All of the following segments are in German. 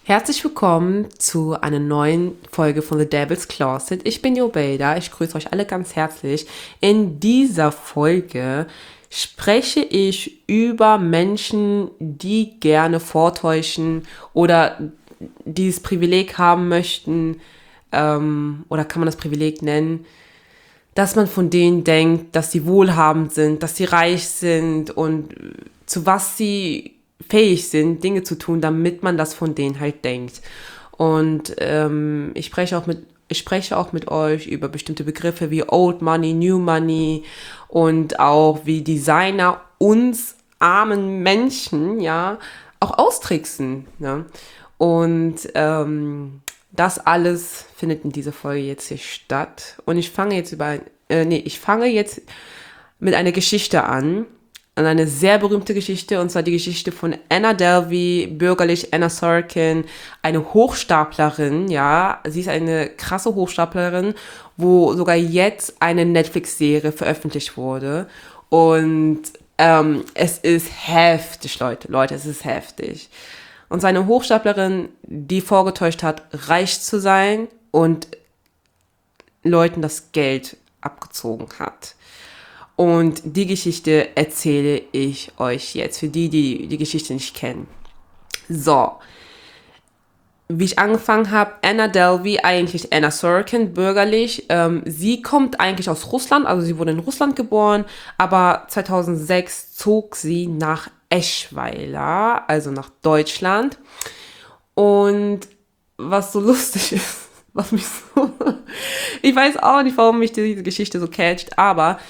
Herzlich willkommen zu einer neuen Folge von The Devil's Closet. Ich bin Jobelda, ich grüße euch alle ganz herzlich. In dieser Folge spreche ich über Menschen, die gerne vortäuschen oder dieses Privileg haben möchten, oder kann man das Privileg nennen, dass man von denen denkt, dass sie wohlhabend sind, dass sie reich sind und zu was sie fähig sind, Dinge zu tun, damit man das von denen halt denkt. Und ich spreche auch mit euch über bestimmte Begriffe wie Old Money, New Money und auch wie Designer uns armen Menschen, ja, auch austricksen. Ne? Und das alles findet in dieser Folge jetzt hier statt. Und ich fange jetzt mit einer Geschichte an. Eine sehr berühmte Geschichte, und zwar die Geschichte von Anna Delvey, bürgerlich Anna Sorokin, eine Hochstaplerin, ja. Sie ist eine krasse Hochstaplerin, wo sogar jetzt eine Netflix-Serie veröffentlicht wurde. Und es ist heftig, Leute, es ist heftig. Und seine Hochstaplerin, die vorgetäuscht hat, reich zu sein und Leuten das Geld abgezogen hat. Und die Geschichte erzähle ich euch jetzt, für die die Geschichte nicht kennen. So, wie ich angefangen habe, Anna Delvey, eigentlich Anna Sorokin, bürgerlich. Sie kommt eigentlich aus Russland, also sie wurde in Russland geboren, aber 2006 zog sie nach Eschweiler, also nach Deutschland. Und was so lustig ist, was mich so... ich weiß auch nicht, warum mich diese Geschichte so catcht, aber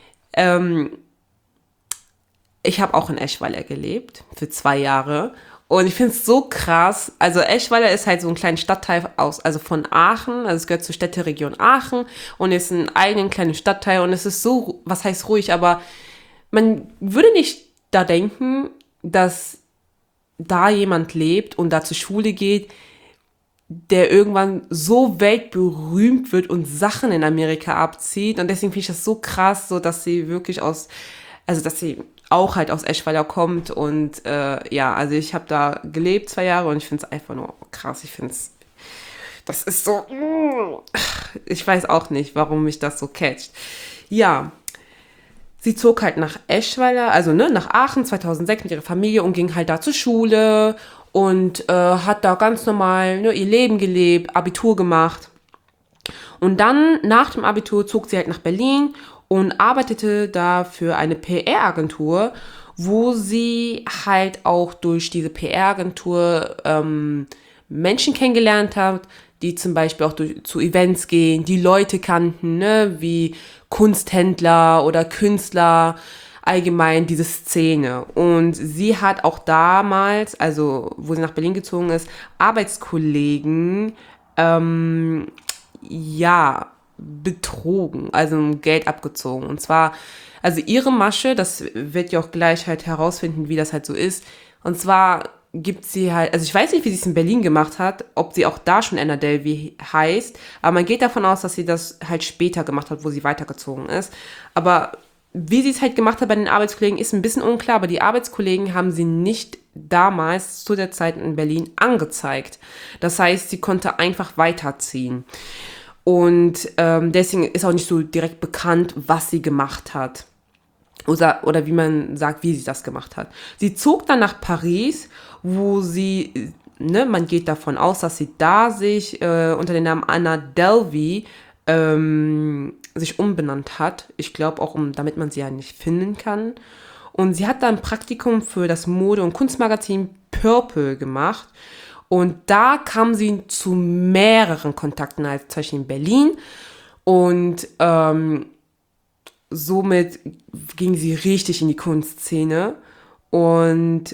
ich habe auch in Eschweiler gelebt, für 2 Jahre. Und ich finde es so krass. Also Eschweiler ist halt so ein kleiner Stadtteil also von Aachen. Also es gehört zur Städteregion Aachen und ist ein eigenen kleinen Stadtteil. Und es ist so, was heißt ruhig, aber man würde nicht da denken, dass da jemand lebt und da zur Schule geht, der irgendwann so weltberühmt wird und Sachen in Amerika abzieht. Und deswegen finde ich das so krass, so dass sie wirklich dass sie auch halt aus Eschweiler kommt. Und also ich habe da gelebt 2 Jahre und ich finde es einfach nur krass. Das ist so, ich weiß auch nicht, warum mich das so catcht. Ja, sie zog halt nach Eschweiler, also nach Aachen 2006 mit ihrer Familie und ging halt da zur Schule und hat da ganz normal ihr Leben gelebt, Abitur gemacht. Und dann nach dem Abitur zog sie halt nach Berlin und arbeitete da für eine PR-Agentur, wo sie halt auch durch diese PR-Agentur Menschen kennengelernt hat, die zum Beispiel auch zu Events gehen, die Leute kannten, ne, wie Kunsthändler oder Künstler, allgemein diese Szene. Und sie hat auch damals, also wo sie nach Berlin gezogen ist, Arbeitskollegen, betrogen, also Geld abgezogen. Und zwar, also ihre Masche, das wird ja auch gleich halt herausfinden, wie das halt so ist. Und zwar gibt sie halt, also ich weiß nicht, wie sie es in Berlin gemacht hat, ob sie auch da schon Anna Delvey heißt, aber man geht davon aus, dass sie das halt später gemacht hat, wo sie weitergezogen ist. Aber wie sie es halt gemacht hat bei den Arbeitskollegen, ist ein bisschen unklar, aber die Arbeitskollegen haben sie nicht damals zu der Zeit in Berlin angezeigt. Das heißt, sie konnte einfach weiterziehen. Und deswegen ist auch nicht so direkt bekannt, was sie gemacht hat. Oder wie man sagt, wie sie das gemacht hat. Sie zog dann nach Paris, wo sie, man geht davon aus, dass sie da sich unter dem Namen Anna Delvey sich umbenannt hat. Ich glaube auch, damit man sie ja nicht finden kann. Und sie hat dann ein Praktikum für das Mode- und Kunstmagazin Purple gemacht. Und da kam sie zu mehreren Kontakten, als zum Beispiel in Berlin. Und somit ging sie richtig in die Kunstszene. Und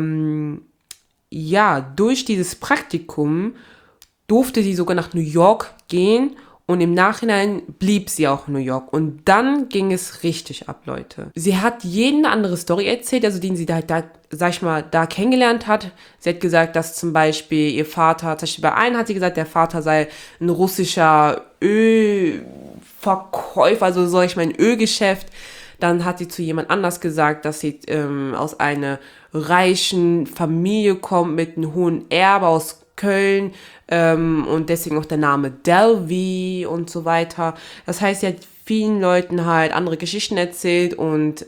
durch dieses Praktikum durfte sie sogar nach New York gehen. Und im Nachhinein blieb sie auch in New York. Und dann ging es richtig ab, Leute. Sie hat jeden eine andere Story erzählt, also den sie da kennengelernt hat. Sie hat gesagt, dass zum Beispiel ihr Vater, zum Beispiel bei einem hat sie gesagt, der Vater sei ein russischer Ölverkäufer, also ein Ölgeschäft. Dann hat sie zu jemand anders gesagt, dass sie aus einer reichen Familie kommt mit einem hohen Erbe aus Köln und deswegen auch der Name Delvey und so weiter. Das heißt, sie hat vielen Leuten halt andere Geschichten erzählt und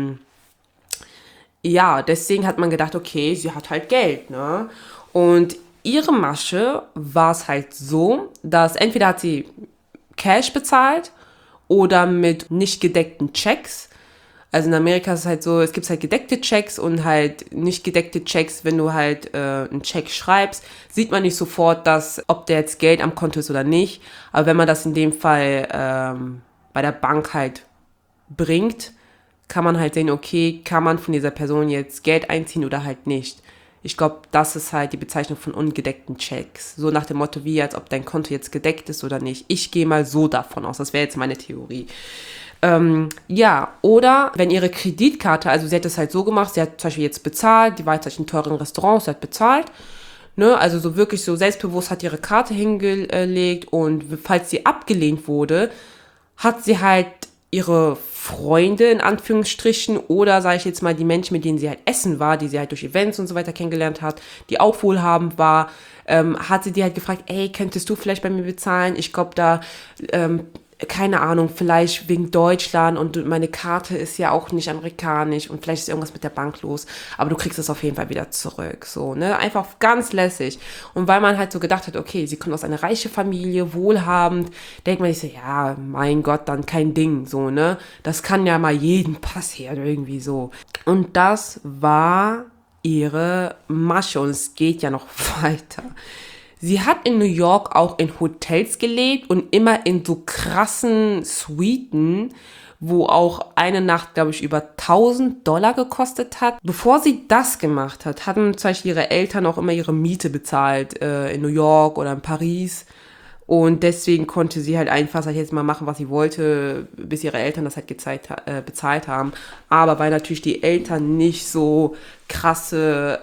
ja, deswegen hat man gedacht, okay, sie hat halt Geld, ne? Und ihre Masche war es halt so, dass entweder hat sie Cash bezahlt oder mit nicht gedeckten Checks. Also in Amerika ist es halt so, es gibt halt gedeckte Checks und halt nicht gedeckte Checks. Wenn du halt einen Check schreibst, sieht man nicht sofort, ob der jetzt Geld am Konto ist oder nicht. Aber wenn man das in dem Fall bei der Bank halt bringt, kann man halt sehen, okay, kann man von dieser Person jetzt Geld einziehen oder halt nicht. Ich glaube, das ist halt die Bezeichnung von ungedeckten Checks. So nach dem Motto, wie als ob dein Konto jetzt gedeckt ist oder nicht. Ich gehe mal so davon aus. Das wäre jetzt meine Theorie. Ja, oder wenn ihre Kreditkarte, also sie hat das halt so gemacht, sie hat zum Beispiel jetzt bezahlt, die war jetzt in teuren Restaurants, sie hat bezahlt, ne, also so wirklich so selbstbewusst hat ihre Karte hingelegt und falls sie abgelehnt wurde, hat sie halt ihre Freunde in Anführungsstrichen oder sage ich jetzt mal die Menschen, mit denen sie halt essen war, die sie halt durch Events und so weiter kennengelernt hat, die auch wohlhabend war, hat sie die halt gefragt, ey, könntest du vielleicht bei mir bezahlen? Ich glaube da, keine Ahnung, vielleicht wegen Deutschland und meine Karte ist ja auch nicht amerikanisch und vielleicht ist irgendwas mit der Bank los, aber du kriegst es auf jeden Fall wieder zurück, so, ne, einfach ganz lässig. Und weil man halt so gedacht hat, okay, sie kommt aus einer reichen Familie, wohlhabend, denkt man sich so, ja, mein Gott, dann kein Ding, so, ne, das kann ja mal jedem passieren, irgendwie so. Und das war ihre Masche und es geht ja noch weiter. Sie hat in New York auch in Hotels gelebt und immer in so krassen Suiten, wo auch eine Nacht, glaube ich, über $1.000 gekostet hat. Bevor sie das gemacht hat, hatten zum Beispiel ihre Eltern auch immer ihre Miete bezahlt in New York oder in Paris. Und deswegen konnte sie halt einfach, sag ich jetzt mal, machen, was sie wollte, bis ihre Eltern das halt bezahlt haben. Aber weil natürlich die Eltern nicht so krasse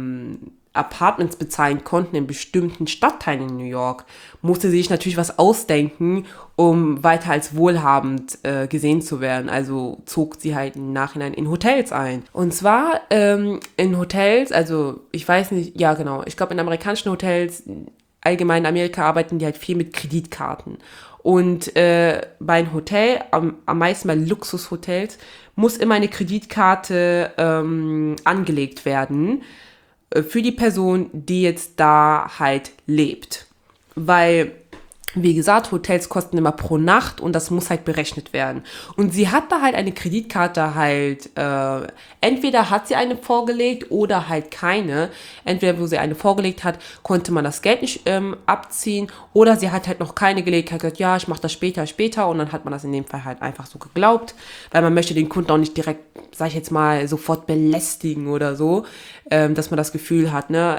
Apartments bezahlen konnten in bestimmten Stadtteilen in New York, musste sie sich natürlich was ausdenken, um weiter als wohlhabend gesehen zu werden. Also zog sie halt im Nachhinein in Hotels ein. Und zwar in Hotels, also ich weiß nicht, ja genau, ich glaube in amerikanischen Hotels, allgemein in Amerika arbeiten die halt viel mit Kreditkarten. Und bei einem Hotel, am meisten bei Luxushotels, muss immer eine Kreditkarte angelegt werden für die Person, die jetzt da halt lebt. Weil, wie gesagt, Hotels kosten immer pro Nacht und das muss halt berechnet werden. Und sie hat da halt eine Kreditkarte halt, entweder hat sie eine vorgelegt oder halt keine. Entweder, wo sie eine vorgelegt hat, konnte man das Geld nicht abziehen oder sie hat halt noch keine gelegt, hat gesagt, ja, ich mache das später und dann hat man das in dem Fall halt einfach so geglaubt, weil man möchte den Kunden auch nicht direkt, sag ich jetzt mal, sofort belästigen oder so, dass man das Gefühl hat, ne,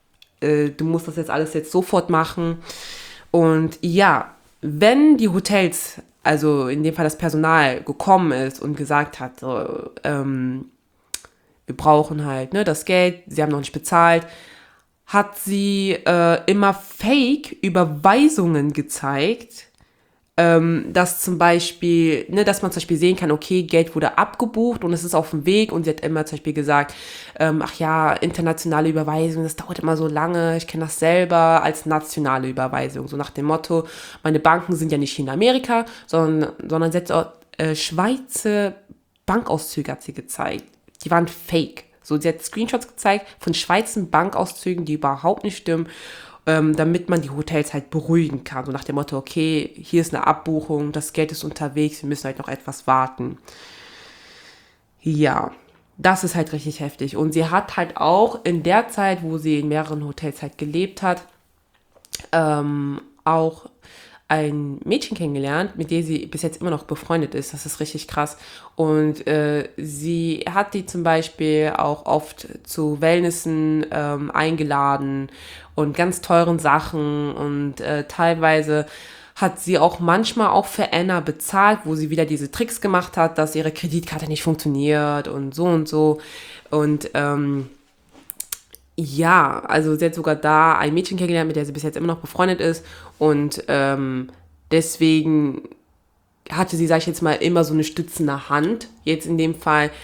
du musst das jetzt alles jetzt sofort machen. Und ja, wenn die Hotels, also in dem Fall das Personal, gekommen ist und gesagt hat, so, wir brauchen halt ne, das Geld, sie haben noch nicht bezahlt, hat sie immer Fake-Überweisungen gezeigt, dass zum Beispiel, ne, dass man zum Beispiel sehen kann, okay, Geld wurde abgebucht und es ist auf dem Weg und sie hat immer zum Beispiel gesagt, ach ja, internationale Überweisung, das dauert immer so lange, ich kenne das selber als nationale Überweisung, so nach dem Motto, meine Banken sind ja nicht hier in Amerika, sondern sie hat auch Schweizer Bankauszüge hat sie gezeigt, die waren fake. So, sie hat Screenshots gezeigt von Schweizer Bankauszügen, die überhaupt nicht stimmen, damit man die Hotels halt beruhigen kann. So nach dem Motto, okay, hier ist eine Abbuchung, das Geld ist unterwegs, wir müssen halt noch etwas warten. Ja, das ist halt richtig heftig. Und sie hat halt auch in der Zeit, wo sie in mehreren Hotels halt gelebt hat, auch ein Mädchen kennengelernt, mit der sie bis jetzt immer noch befreundet ist. Das ist richtig krass. Und sie hat die zum Beispiel auch oft zu Wellnessen eingeladen und ganz teuren Sachen. Und teilweise hat sie auch manchmal auch für Anna bezahlt, wo sie wieder diese Tricks gemacht hat, dass ihre Kreditkarte nicht funktioniert und so und so. Und ja, also sie hat sogar da ein Mädchen kennengelernt, mit der sie bis jetzt immer noch befreundet ist und deswegen hatte sie, sag ich jetzt mal, immer so eine stützende Hand. Jetzt in dem Fall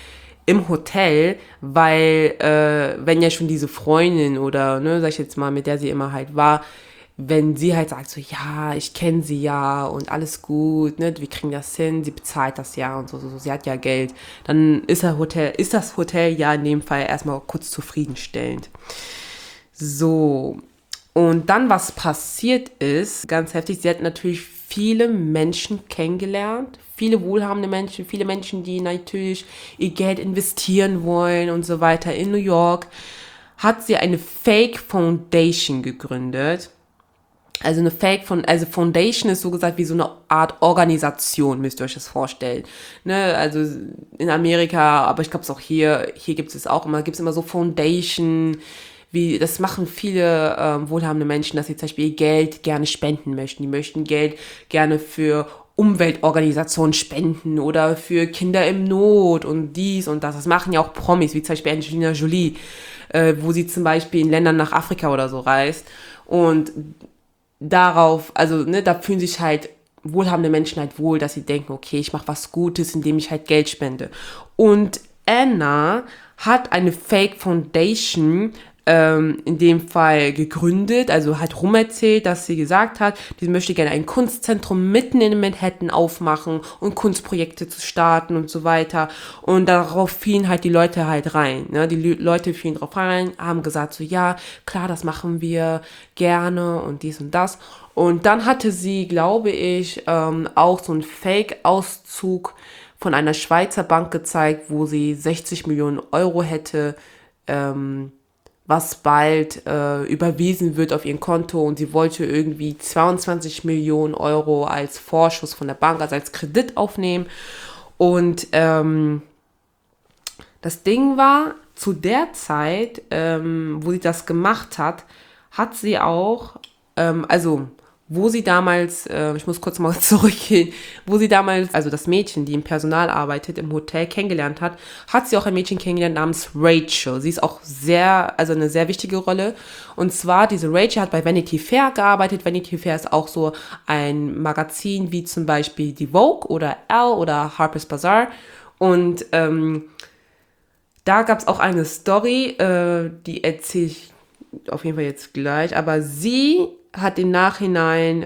im Hotel, weil wenn ja schon diese Freundin oder, ne, sag ich jetzt mal, mit der sie immer halt war, wenn sie halt sagt so, ja, ich kenne sie ja und alles gut, ne, wir kriegen das hin, sie bezahlt das ja und so, sie hat ja Geld, dann ist das Hotel ja in dem Fall erstmal kurz zufriedenstellend. So, und dann, was passiert ist, ganz heftig, sie hat natürlich viele Menschen kennengelernt, viele wohlhabende Menschen, viele Menschen, die natürlich ihr Geld investieren wollen und so weiter. In New York hat sie eine Fake Foundation gegründet. Also also Foundation ist so gesagt wie so eine Art Organisation, müsst ihr euch das vorstellen. Ne? Also in Amerika, aber ich glaube es auch hier gibt es auch immer, so Foundation, das machen viele wohlhabende Menschen, dass sie zum Beispiel ihr Geld gerne spenden möchten. Die möchten Geld gerne für Umweltorganisationen spenden oder für Kinder im Not und dies und das. Das machen ja auch Promis, wie zum Beispiel Angelina Jolie, wo sie zum Beispiel in Ländern nach Afrika oder so reist. Und darauf, also ne, da fühlen sich halt wohlhabende Menschen halt wohl, dass sie denken, okay, ich mache was Gutes, indem ich halt Geld spende. Und Anna hat eine Fake Foundation in dem Fall gegründet, also hat rumerzählt, dass sie gesagt hat, sie möchte gerne ein Kunstzentrum mitten in Manhattan aufmachen und Kunstprojekte zu starten und so weiter. Und darauf fielen halt die Leute halt rein. Ne? Die Leute fielen drauf rein, haben gesagt so, ja, klar, das machen wir gerne und dies und das. Und dann hatte sie, glaube ich, auch so einen Fake-Auszug von einer Schweizer Bank gezeigt, wo sie 60 Millionen Euro hätte, was bald überwiesen wird auf ihr Konto, und sie wollte irgendwie 22 Millionen Euro als Vorschuss von der Bank, also als Kredit aufnehmen. Und das Ding war, zu der Zeit, wo sie das gemacht hat, hat sie auch, wo sie damals, ich muss kurz mal zurückgehen, wo sie damals, also das Mädchen, die im Personal arbeitet, im Hotel kennengelernt hat, hat sie auch ein Mädchen kennengelernt namens Rachel. Sie ist auch eine sehr wichtige Rolle. Und zwar, diese Rachel hat bei Vanity Fair gearbeitet. Vanity Fair ist auch so ein Magazin wie zum Beispiel die Vogue oder Elle oder Harper's Bazaar. Und da gab es auch eine Story, die erzähle ich auf jeden Fall jetzt gleich, aber sie hat im Nachhinein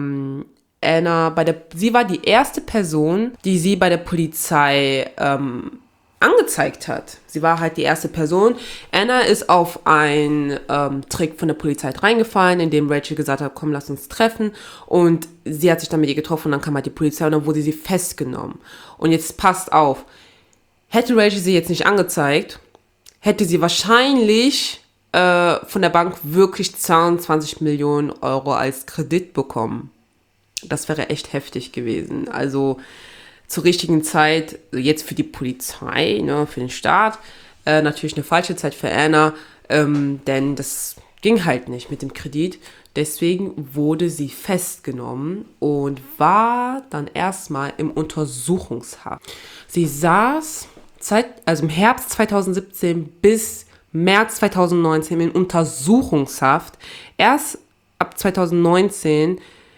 sie war die erste Person, die sie bei der Polizei angezeigt hat. Sie war halt die erste Person. Anna ist auf einen Trick von der Polizei reingefallen, in dem Rachel gesagt hat, komm, lass uns treffen. Und sie hat sich dann mit ihr getroffen und dann kam halt die Polizei und dann wurde sie festgenommen. Und jetzt passt auf, hätte Rachel sie jetzt nicht angezeigt, hätte sie wahrscheinlich von der Bank wirklich 22 Millionen Euro als Kredit bekommen. Das wäre echt heftig gewesen. Also zur richtigen Zeit, jetzt für die Polizei, ne, für den Staat, natürlich eine falsche Zeit für Anna, denn das ging halt nicht mit dem Kredit. Deswegen wurde sie festgenommen und war dann erstmal im Untersuchungshaft. Sie saß im Herbst 2017 bis März 2019 in Untersuchungshaft. Erst ab 2019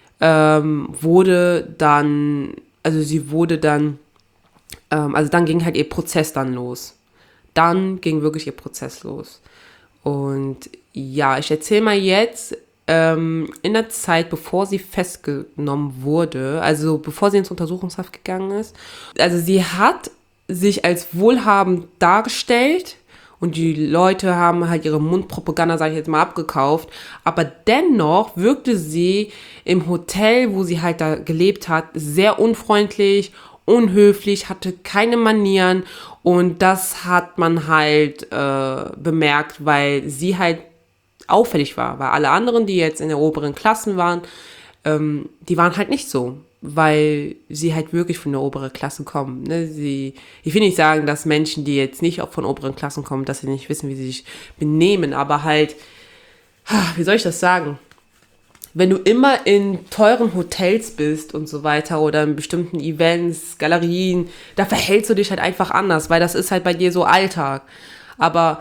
dann ging halt ihr Prozess dann los. Dann ging wirklich ihr Prozess los. Und ja, ich erzähle mal jetzt, in der Zeit, bevor sie festgenommen wurde, also bevor sie ins Untersuchungshaft gegangen ist, also sie hat sich als wohlhabend dargestellt, und die Leute haben halt ihre Mundpropaganda, sage ich jetzt mal, abgekauft. Aber dennoch wirkte sie im Hotel, wo sie halt da gelebt hat, sehr unfreundlich, unhöflich, hatte keine Manieren. Und das hat man halt bemerkt, weil sie halt auffällig war. Weil alle anderen, die jetzt in den oberen Klassen waren, die waren halt nicht so. Weil sie halt wirklich von der oberen Klasse kommen. Ne? Ich will nicht sagen, dass Menschen, die jetzt nicht auch von oberen Klassen kommen, dass sie nicht wissen, wie sie sich benehmen, aber halt, wie soll ich das sagen? Wenn du immer in teuren Hotels bist und so weiter oder in bestimmten Events, Galerien, da verhältst du dich halt einfach anders, weil das ist halt bei dir so Alltag. Aber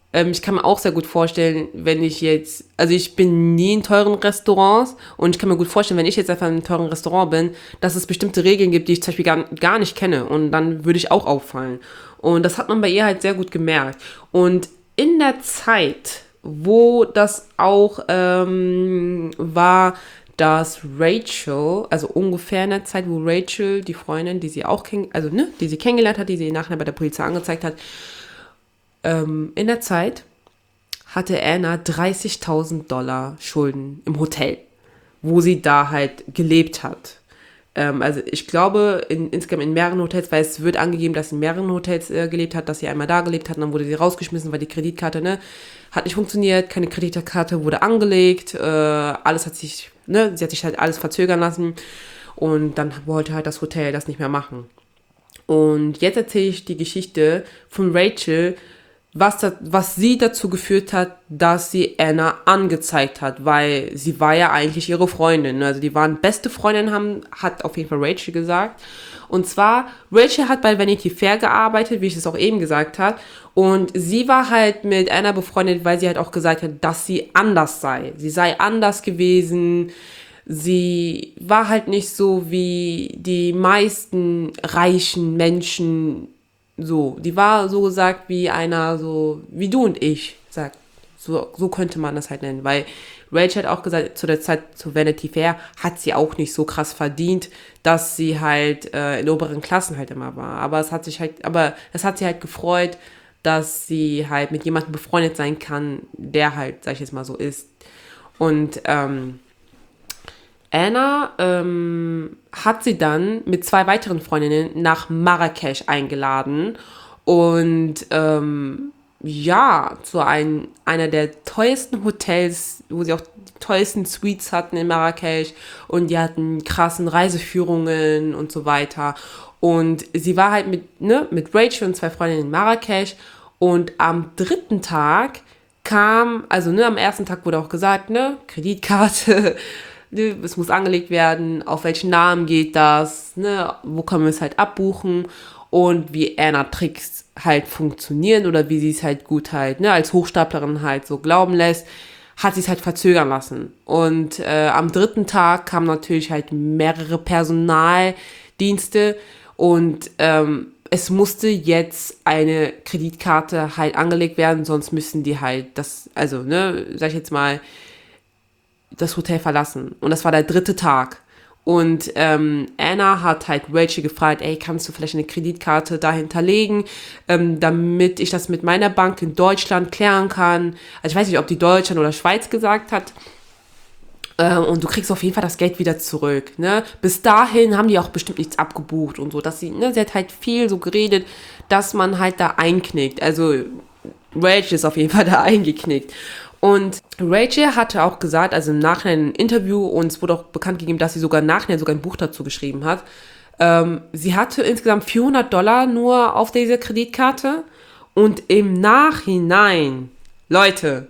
Ich kann mir auch sehr gut vorstellen, wenn ich jetzt, also ich bin nie in teuren Restaurants und ich kann mir gut vorstellen, wenn ich jetzt einfach in einem teuren Restaurant bin, dass es bestimmte Regeln gibt, die ich zum Beispiel gar nicht kenne und dann würde ich auch auffallen. Und das hat man bei ihr halt sehr gut gemerkt. Und in der Zeit, wo das auch war, dass Rachel, also ungefähr in der Zeit, wo Rachel, die Freundin, die sie auch die sie kennengelernt hat, die sie nachher bei der Polizei angezeigt hat, in der Zeit hatte Anna $30.000 Schulden im Hotel, wo sie da halt gelebt hat. Also ich glaube insgesamt in mehreren Hotels, weil es wird angegeben, dass sie in mehreren Hotels gelebt hat, dass sie einmal da gelebt hat und dann wurde sie rausgeschmissen, weil die Kreditkarte, ne, hat nicht funktioniert, keine Kreditkarte wurde angelegt, alles hat sich, ne, sie hat sich halt alles verzögern lassen und dann wollte halt das Hotel das nicht mehr machen. Und jetzt erzähle ich die Geschichte von Rachel, was sie dazu geführt hat, dass sie Anna angezeigt hat, weil sie war ja eigentlich ihre Freundin. Ne? Also die waren beste Freundinnen, hat auf jeden Fall Rachel gesagt. Und zwar, Rachel hat bei Vanity Fair gearbeitet, wie ich es auch eben gesagt habe. Und sie war halt mit Anna befreundet, weil sie halt auch gesagt hat, dass sie anders sei. Sie sei anders gewesen. Sie war halt nicht so wie die meisten reichen Menschen so. Die war so gesagt wie einer, so wie du und ich, sagt. So könnte man das halt nennen, weil Rachel hat auch gesagt, zu der Zeit zu Vanity Fair hat sie auch nicht so krass verdient, dass sie halt in oberen Klassen halt immer war. Aber es hat sie halt gefreut, dass sie halt mit jemandem befreundet sein kann, der halt, sag ich jetzt mal so ist. Und Anna hat sie dann mit 2 weiteren Freundinnen nach Marrakesch eingeladen und ja, zu einer der teuersten Hotels, wo sie auch die teuersten Suites hatten in Marrakesch und die hatten krassen Reiseführungen und so weiter. Und sie war halt mit Rachel und 2 Freundinnen in Marrakesch und am 3. Tag am ersten Tag wurde auch gesagt, ne, Kreditkarte, ne, es muss angelegt werden, auf welchen Namen geht das, ne, wo können wir es halt abbuchen und wie Anna Tricks halt funktionieren oder wie sie es halt gut halt, ne, als Hochstaplerin halt so glauben lässt, hat sie es halt verzögern lassen. Und am 3. Tag kamen natürlich halt mehrere Personaldienste und es musste jetzt eine Kreditkarte halt angelegt werden, sonst müssen die halt sag ich jetzt mal, das Hotel verlassen. Und das war der 3. Tag. Und Anna hat halt Rachel gefragt, ey, kannst du vielleicht eine Kreditkarte da hinterlegen, damit ich das mit meiner Bank in Deutschland klären kann. Also ich weiß nicht, ob die Deutschland oder Schweiz gesagt hat. Und du kriegst auf jeden Fall das Geld wieder zurück. Ne? Bis dahin haben die auch bestimmt nichts abgebucht und so. Sie hat halt viel so geredet, dass man halt da einknickt. Also Rachel ist auf jeden Fall da eingeknickt. Und Rachel hatte auch gesagt, also im Nachhinein ein Interview, und es wurde auch bekannt gegeben, dass sie sogar nachher sogar ein Buch dazu geschrieben hat. Sie hatte insgesamt $400 nur auf dieser Kreditkarte und im Nachhinein, Leute,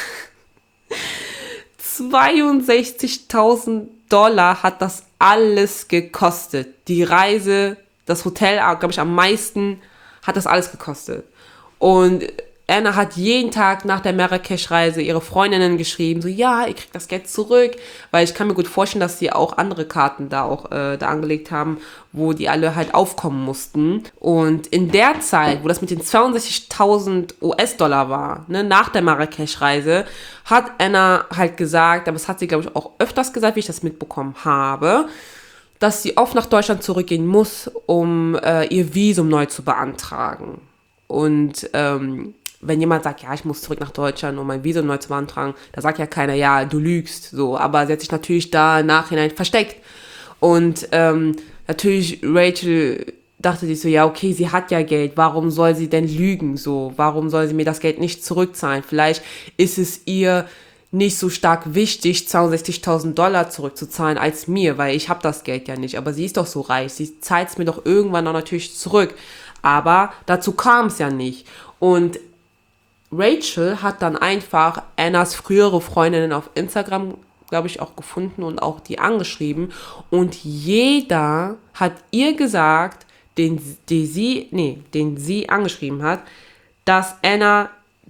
$62.000 hat das alles gekostet. Die Reise, das Hotel, glaube ich, am meisten hat das alles gekostet. Und Anna hat jeden Tag nach der Marrakesch-Reise ihre Freundinnen geschrieben, so, ja, ihr kriegt das Geld zurück, weil ich kann mir gut vorstellen, dass sie auch andere Karten da angelegt haben, wo die alle halt aufkommen mussten. Und in der Zeit, wo das mit den 62.000 US-Dollar war, ne, nach der Marrakesch-Reise, hat Anna halt gesagt, aber das hat sie, glaube ich, auch öfters gesagt, wie ich das mitbekommen habe, dass sie oft nach Deutschland zurückgehen muss, um ihr Visum neu zu beantragen. Und wenn jemand sagt, ja, ich muss zurück nach Deutschland, um mein Visum neu zu beantragen, da sagt ja keiner, ja, du lügst, so. Aber sie hat sich natürlich da im Nachhinein versteckt. Und natürlich, Rachel dachte sich so, ja, okay, sie hat ja Geld, warum soll sie denn lügen, so? Warum soll sie mir das Geld nicht zurückzahlen? Vielleicht ist es ihr nicht so stark wichtig, $62.000 zurückzuzahlen als mir, weil ich habe das Geld ja nicht. Aber sie ist doch so reich, sie zahlt es mir doch irgendwann auch natürlich zurück. Aber dazu kam es ja nicht. Und Rachel hat dann einfach Annas frühere Freundinnen auf Instagram, glaube ich, auch gefunden und auch die angeschrieben. Und jeder hat ihr gesagt, den sie angeschrieben hat, dass Anna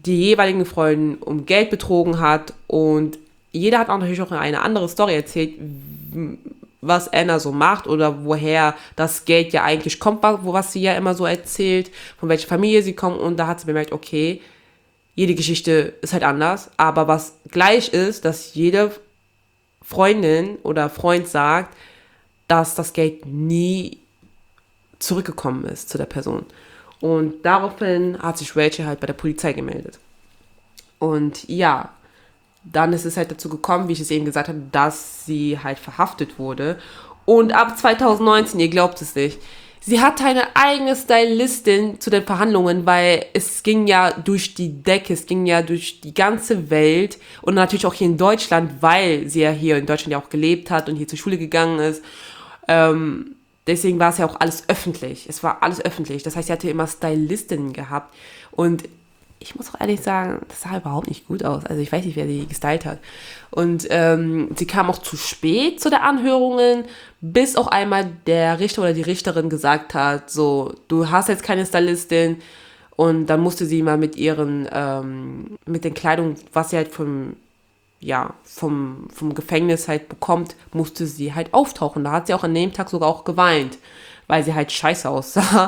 die jeweiligen Freunde um Geld betrogen hat und jeder hat auch natürlich auch eine andere Story erzählt, was Anna so macht oder woher das Geld ja eigentlich kommt, was sie ja immer so erzählt, von welcher Familie sie kommt und da hat sie bemerkt, okay, jede Geschichte ist halt anders, aber was gleich ist, dass jede Freundin oder Freund sagt, dass das Geld nie zurückgekommen ist zu der Person. Und daraufhin hat sich Rachel halt bei der Polizei gemeldet. Und ja, dann ist es halt dazu gekommen, wie ich es eben gesagt habe, dass sie halt verhaftet wurde. Und ab 2019, ihr glaubt es nicht, sie hatte eine eigene Stylistin zu den Verhandlungen, weil es ging ja durch die Decke, es ging ja durch die ganze Welt und natürlich auch hier in Deutschland, weil sie ja hier in Deutschland ja auch gelebt hat und hier zur Schule gegangen ist. Deswegen war es ja auch alles öffentlich. Es war alles öffentlich. Das heißt, sie hatte immer Stylistinnen gehabt. Und ich muss auch ehrlich sagen, das sah überhaupt nicht gut aus. Also ich weiß nicht, wer sie gestylt hat. Und sie kam auch zu spät zu der Anhörungen, bis auch einmal der Richter oder die Richterin gesagt hat, so, du hast jetzt keine Stylistin. Und dann musste sie mal mit mit den Kleidung, was sie halt vom Gefängnis halt bekommt, musste sie halt auftauchen. Da hat sie auch an dem Tag sogar auch geweint, weil sie halt scheiße aussah.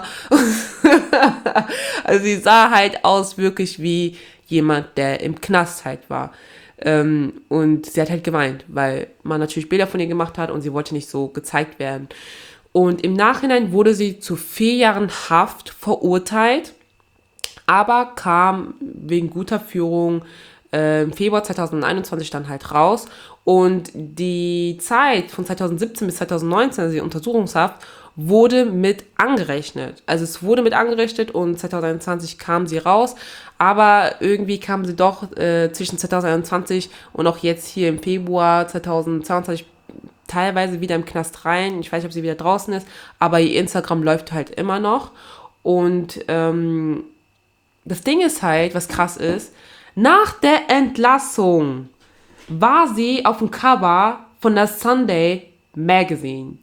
Also sie sah halt aus wirklich wie jemand, der im Knast halt war. Und sie hat halt geweint, weil man natürlich Bilder von ihr gemacht hat und sie wollte nicht so gezeigt werden. Und im Nachhinein wurde sie zu 4 Jahren Haft verurteilt, aber kam wegen guter Führung im Februar 2021 dann halt raus. Und die Zeit von 2017 bis 2019, also die Untersuchungshaft, wurde mit angerechnet. Also es wurde mit angerechnet und 2021 kam sie raus, aber irgendwie kam sie doch zwischen 2021 und auch jetzt hier im Februar 2022 teilweise wieder im Knast rein. Ich weiß nicht, ob sie wieder draußen ist, aber ihr Instagram läuft halt immer noch. Und das Ding ist halt, was krass ist, nach der Entlassung war sie auf dem Cover von der Sunday Magazine.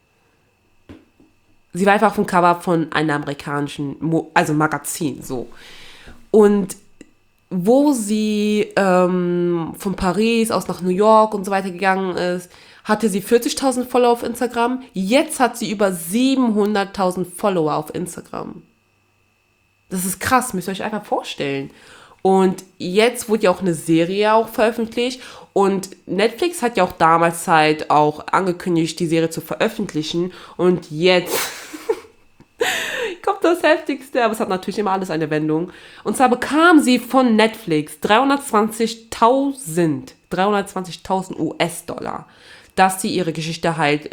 Sie war einfach auf dem Cover von einem amerikanischen, Magazin, so. Und wo sie von Paris aus nach New York und so weiter gegangen ist, hatte sie 40.000 Follower auf Instagram. Jetzt hat sie über 700.000 Follower auf Instagram. Das ist krass, müsst ihr euch einfach vorstellen. Und jetzt wurde ja auch eine Serie auch veröffentlicht und Netflix hat ja auch damals halt auch angekündigt, die Serie zu veröffentlichen und jetzt kommt das Heftigste, aber es hat natürlich immer alles eine Wendung. Und zwar bekam sie von Netflix 320.000 US-Dollar, dass sie ihre Geschichte halt,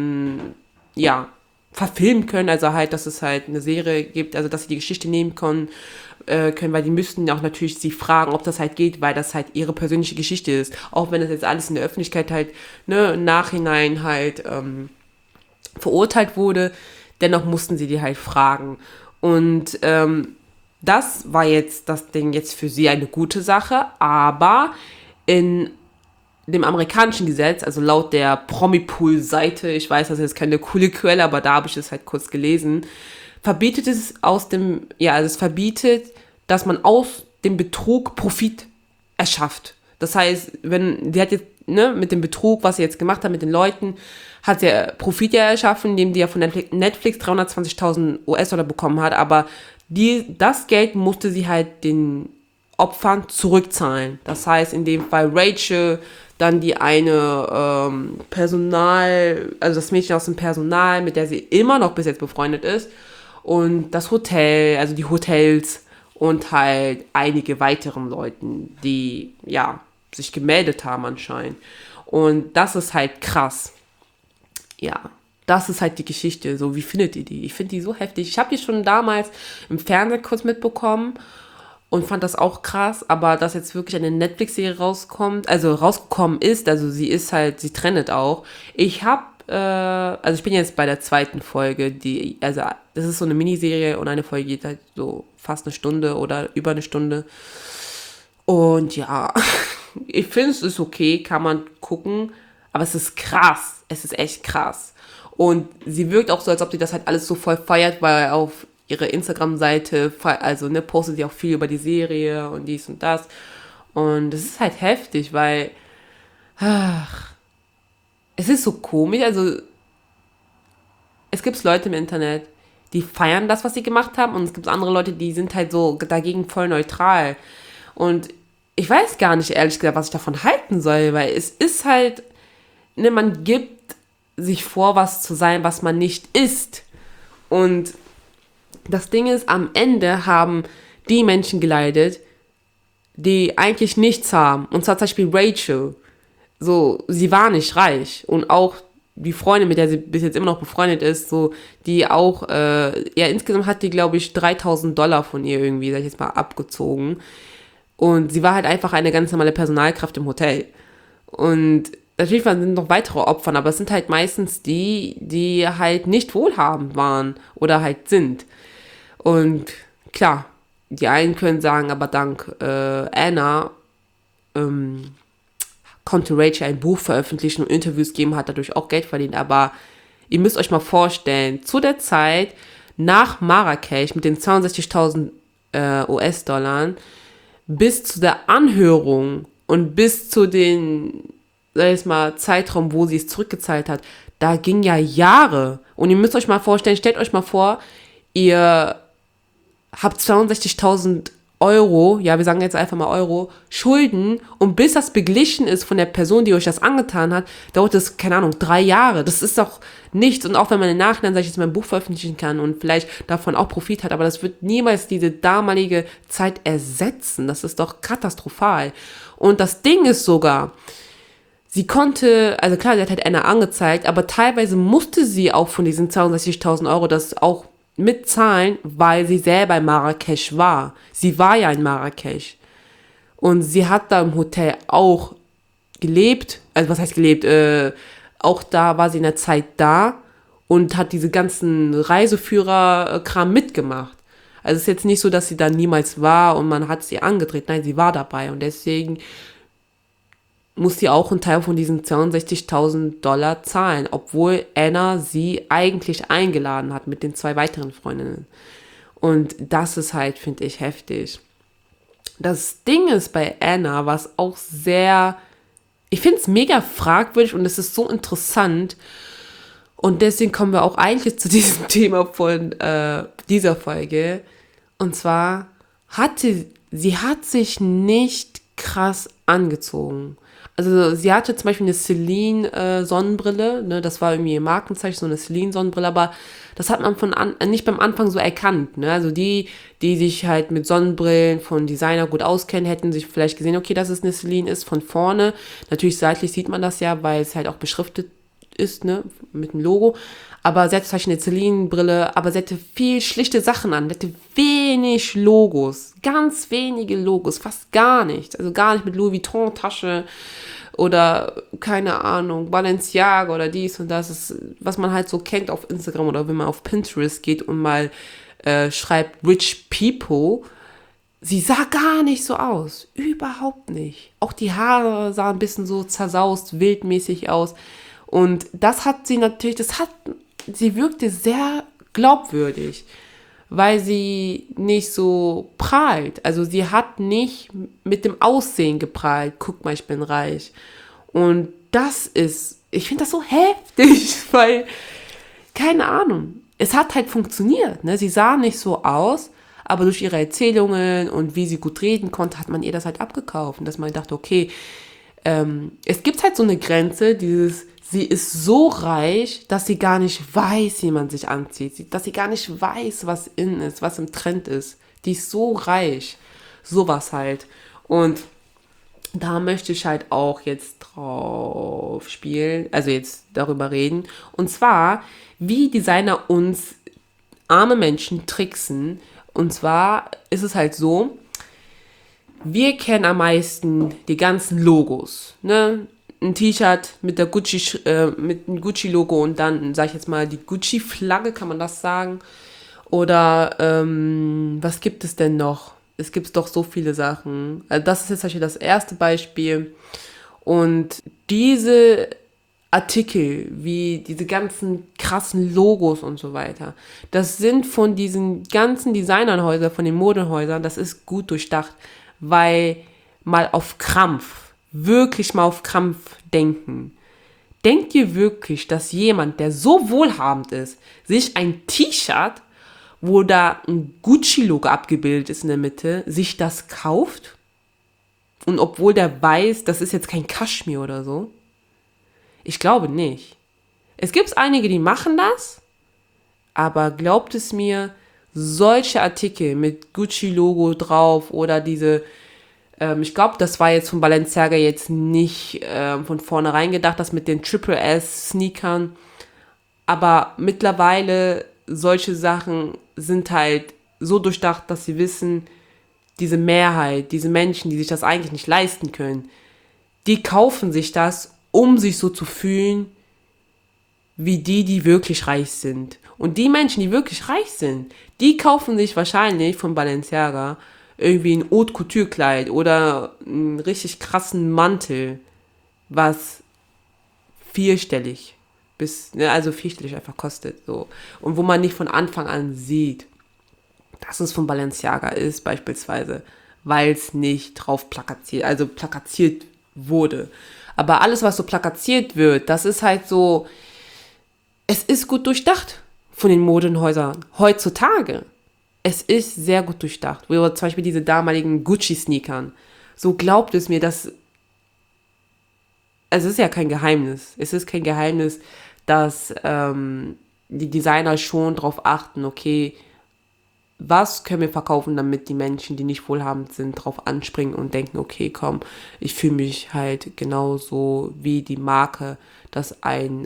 verfilmen können, also halt, dass es halt eine Serie gibt, also dass sie die Geschichte nehmen können, weil die müssten auch natürlich sie fragen, ob das halt geht, weil das halt ihre persönliche Geschichte ist. Auch wenn das jetzt alles in der Öffentlichkeit halt, im Nachhinein halt verurteilt wurde, dennoch mussten sie die halt fragen. Und das war jetzt das Ding jetzt für sie eine gute Sache, aber in dem amerikanischen Gesetz, also laut der Promipool-Seite, ich weiß, das ist jetzt keine coole Quelle, aber da habe ich es halt kurz gelesen, verbietet es es verbietet, dass man aus dem Betrug Profit erschafft. Das heißt, die hat jetzt, mit dem Betrug, was sie jetzt gemacht hat mit den Leuten, hat sie Profit ja erschaffen, indem die ja von Netflix 320.000 US-Dollar bekommen hat, aber das Geld musste sie halt den Opfern zurückzahlen. Das heißt, in dem Fall Rachel, dann die eine das Mädchen aus dem Personal, mit der sie immer noch bis jetzt befreundet ist, und das Hotel, also die Hotels und halt einige weiteren Leuten, die, sich gemeldet haben anscheinend. Und das ist halt krass. Ja, das ist halt die Geschichte. So, wie findet ihr die? Ich finde die so heftig. Ich habe die schon damals im Fernsehen kurz mitbekommen und fand das auch krass, aber dass jetzt wirklich eine Netflix-Serie rausgekommen ist, also sie trennt auch. Ich bin jetzt bei der 2. Folge, das ist so eine Miniserie und eine Folge geht halt so fast eine Stunde oder über eine Stunde. Und ja, ich finde, es ist okay, kann man gucken, aber es ist krass, es ist echt krass. Und sie wirkt auch so, als ob sie das halt alles so voll feiert, weil auf ihre Instagram-Seite, also ne, postet sie auch viel über die Serie und dies und das. Und es ist halt heftig, weil es ist so komisch. Also es gibt Leute im Internet, die feiern das, was sie gemacht haben, und es gibt andere Leute, die sind halt so dagegen voll neutral. Und ich weiß gar nicht, ehrlich gesagt, was ich davon halten soll, weil es ist halt, ne, man gibt sich vor, was zu sein, was man nicht ist. Und das Ding ist, am Ende haben die Menschen geleidet, die eigentlich nichts haben. Und zwar zum Beispiel Rachel. So, sie war nicht reich. Und auch die Freundin, mit der sie bis jetzt immer noch befreundet ist, so, die auch, ja, insgesamt hat die, glaube ich, $3.000 von ihr irgendwie, sag ich jetzt mal, abgezogen. Und sie war halt einfach eine ganz normale Personalkraft im Hotel. Und natürlich sind noch weitere Opfer, aber es sind halt meistens die, die halt nicht wohlhabend waren oder halt sind. Und klar, die einen können sagen, aber dank Anna konnte Rachel ein Buch veröffentlichen und Interviews geben, hat dadurch auch Geld verdient. Aber ihr müsst euch mal vorstellen, zu der Zeit nach Marrakesch mit den 62.000 US-Dollar bis zu der Anhörung und bis zu den, sag ich mal, Zeitraum, wo sie es zurückgezahlt hat, da ging ja Jahre. Und ihr müsst euch mal vorstellen, stellt euch mal vor, ihr habt 62.000 Euro, ja, wir sagen jetzt einfach mal Euro, Schulden, und bis das beglichen ist von der Person, die euch das angetan hat, dauert es, keine Ahnung, 3 Jahre. Das ist doch nichts. Und auch wenn man im Nachhinein, sag ich jetzt mal, ein Buch veröffentlichen kann und vielleicht davon auch Profit hat, aber das wird niemals diese damalige Zeit ersetzen. Das ist doch katastrophal. Und das Ding ist sogar, sie konnte, also klar, sie hat halt Anna angezeigt, aber teilweise musste sie auch von diesen 62.000 Euro das auch mitzahlen, weil sie selber in Marrakesch war. Sie war ja in Marrakesch. Und sie hat da im Hotel auch gelebt. Also was heißt gelebt? Auch da war sie in der Zeit da und hat diese ganzen Reiseführer-Kram mitgemacht. Also es ist jetzt nicht so, dass sie da niemals war und man hat sie angedreht. Nein, sie war dabei. Und deswegen muss sie auch einen Teil von diesen 62.000 Dollar zahlen, obwohl Anna sie eigentlich eingeladen hat mit den 2 weiteren Freundinnen. Und das ist halt, finde ich, heftig. Das Ding ist bei Anna, was auch sehr, ich finde es mega fragwürdig und es ist so interessant. Und deswegen kommen wir auch eigentlich zu diesem Thema von dieser Folge. Und zwar sie hat sich nicht krass angezogen. Also sie hatte zum Beispiel eine Celine-Sonnenbrille, ne, das war irgendwie ihr Markenzeichen, so eine Celine-Sonnenbrille, aber das hat man nicht beim Anfang so erkannt, ne, also die sich halt mit Sonnenbrillen von Designer gut auskennen, hätten sich vielleicht gesehen, okay, dass es eine Celine ist, von vorne, natürlich seitlich sieht man das ja, weil es halt auch beschriftet ist, ne, mit dem Logo, aber sie hatte zum Beispiel eine Celine-Brille, aber sie hatte viel schlichte Sachen an, sie hatte wenig Logos, ganz wenige Logos, fast gar nichts, also gar nicht mit Louis Vuitton-Tasche oder, keine Ahnung, Balenciaga oder dies und das, ist, was man halt so kennt auf Instagram oder wenn man auf Pinterest geht und mal schreibt Rich People. Sie sah gar nicht so aus, überhaupt nicht. Auch die Haare sahen ein bisschen so zersaust, wildmäßig aus. Und das hat sie natürlich, sie wirkte sehr glaubwürdig, weil sie nicht so prahlt. Also sie hat nicht mit dem Aussehen geprahlt. Guck mal, ich bin reich. Und ich finde das so heftig, weil, keine Ahnung, es hat halt funktioniert. Ne? Sie sah nicht so aus, aber durch ihre Erzählungen und wie sie gut reden konnte, hat man ihr das halt abgekauft. Und dass man dachte, okay, es gibt halt so eine Grenze, sie ist so reich, dass sie gar nicht weiß, wie man sich anzieht. Dass sie gar nicht weiß, was in ist, was im Trend ist. Die ist so reich. Sowas halt. Und da möchte ich halt auch jetzt drauf spielen, also jetzt darüber reden. Und zwar, wie Designer uns arme Menschen tricksen. Und zwar ist es halt so, wir kennen am meisten die ganzen Logos, ne? Ein T-Shirt mit der mit dem Gucci-Logo und dann, sag ich jetzt mal, die Gucci-Flagge, kann man das sagen? Oder was gibt es denn noch? Es gibt doch so viele Sachen. Also das ist jetzt zum Beispiel das erste Beispiel. Und diese Artikel, wie diese ganzen krassen Logos und so weiter. Das sind von diesen ganzen Designernhäusern, von den Modenhäusern, das ist gut durchdacht, weil mal auf Krampf, wirklich mal auf Krampf denken. Denkt ihr wirklich, dass jemand, der so wohlhabend ist, sich ein T-Shirt, wo da ein Gucci-Logo abgebildet ist in der Mitte, sich das kauft? Und obwohl der weiß, das ist jetzt kein Kaschmir oder so? Ich glaube nicht. Es gibt einige, die machen das, aber glaubt es mir, solche Artikel mit Gucci-Logo drauf oder diese, ich glaube, das war jetzt von Balenciaga jetzt nicht von vornherein gedacht, das mit den Triple S-Sneakern, aber mittlerweile solche Sachen sind halt so durchdacht, dass sie wissen, diese Mehrheit, diese Menschen, die sich das eigentlich nicht leisten können, die kaufen sich das, um sich so zu fühlen, wie die wirklich reich sind. Und die Menschen, die wirklich reich sind, die kaufen sich wahrscheinlich von Balenciaga irgendwie ein Haute Couture Kleid oder einen richtig krassen Mantel, was vierstellig also vierstellig einfach kostet, so. Und wo man nicht von Anfang an sieht, dass es von Balenciaga ist, beispielsweise, weil es nicht drauf plakaziert wurde. Aber alles, was so plakaziert wird, das ist halt so, es ist gut durchdacht von den Modenhäusern heutzutage. Es ist sehr gut durchdacht. Wie zum Beispiel diese damaligen Gucci-Sneakern. So glaubt es mir, dass, also es ist ja kein Geheimnis. Es ist kein Geheimnis, dass die Designer schon darauf achten, okay, was können wir verkaufen, damit die Menschen, die nicht wohlhabend sind, drauf anspringen und denken, okay, komm, ich fühle mich halt genauso wie die Marke, das ein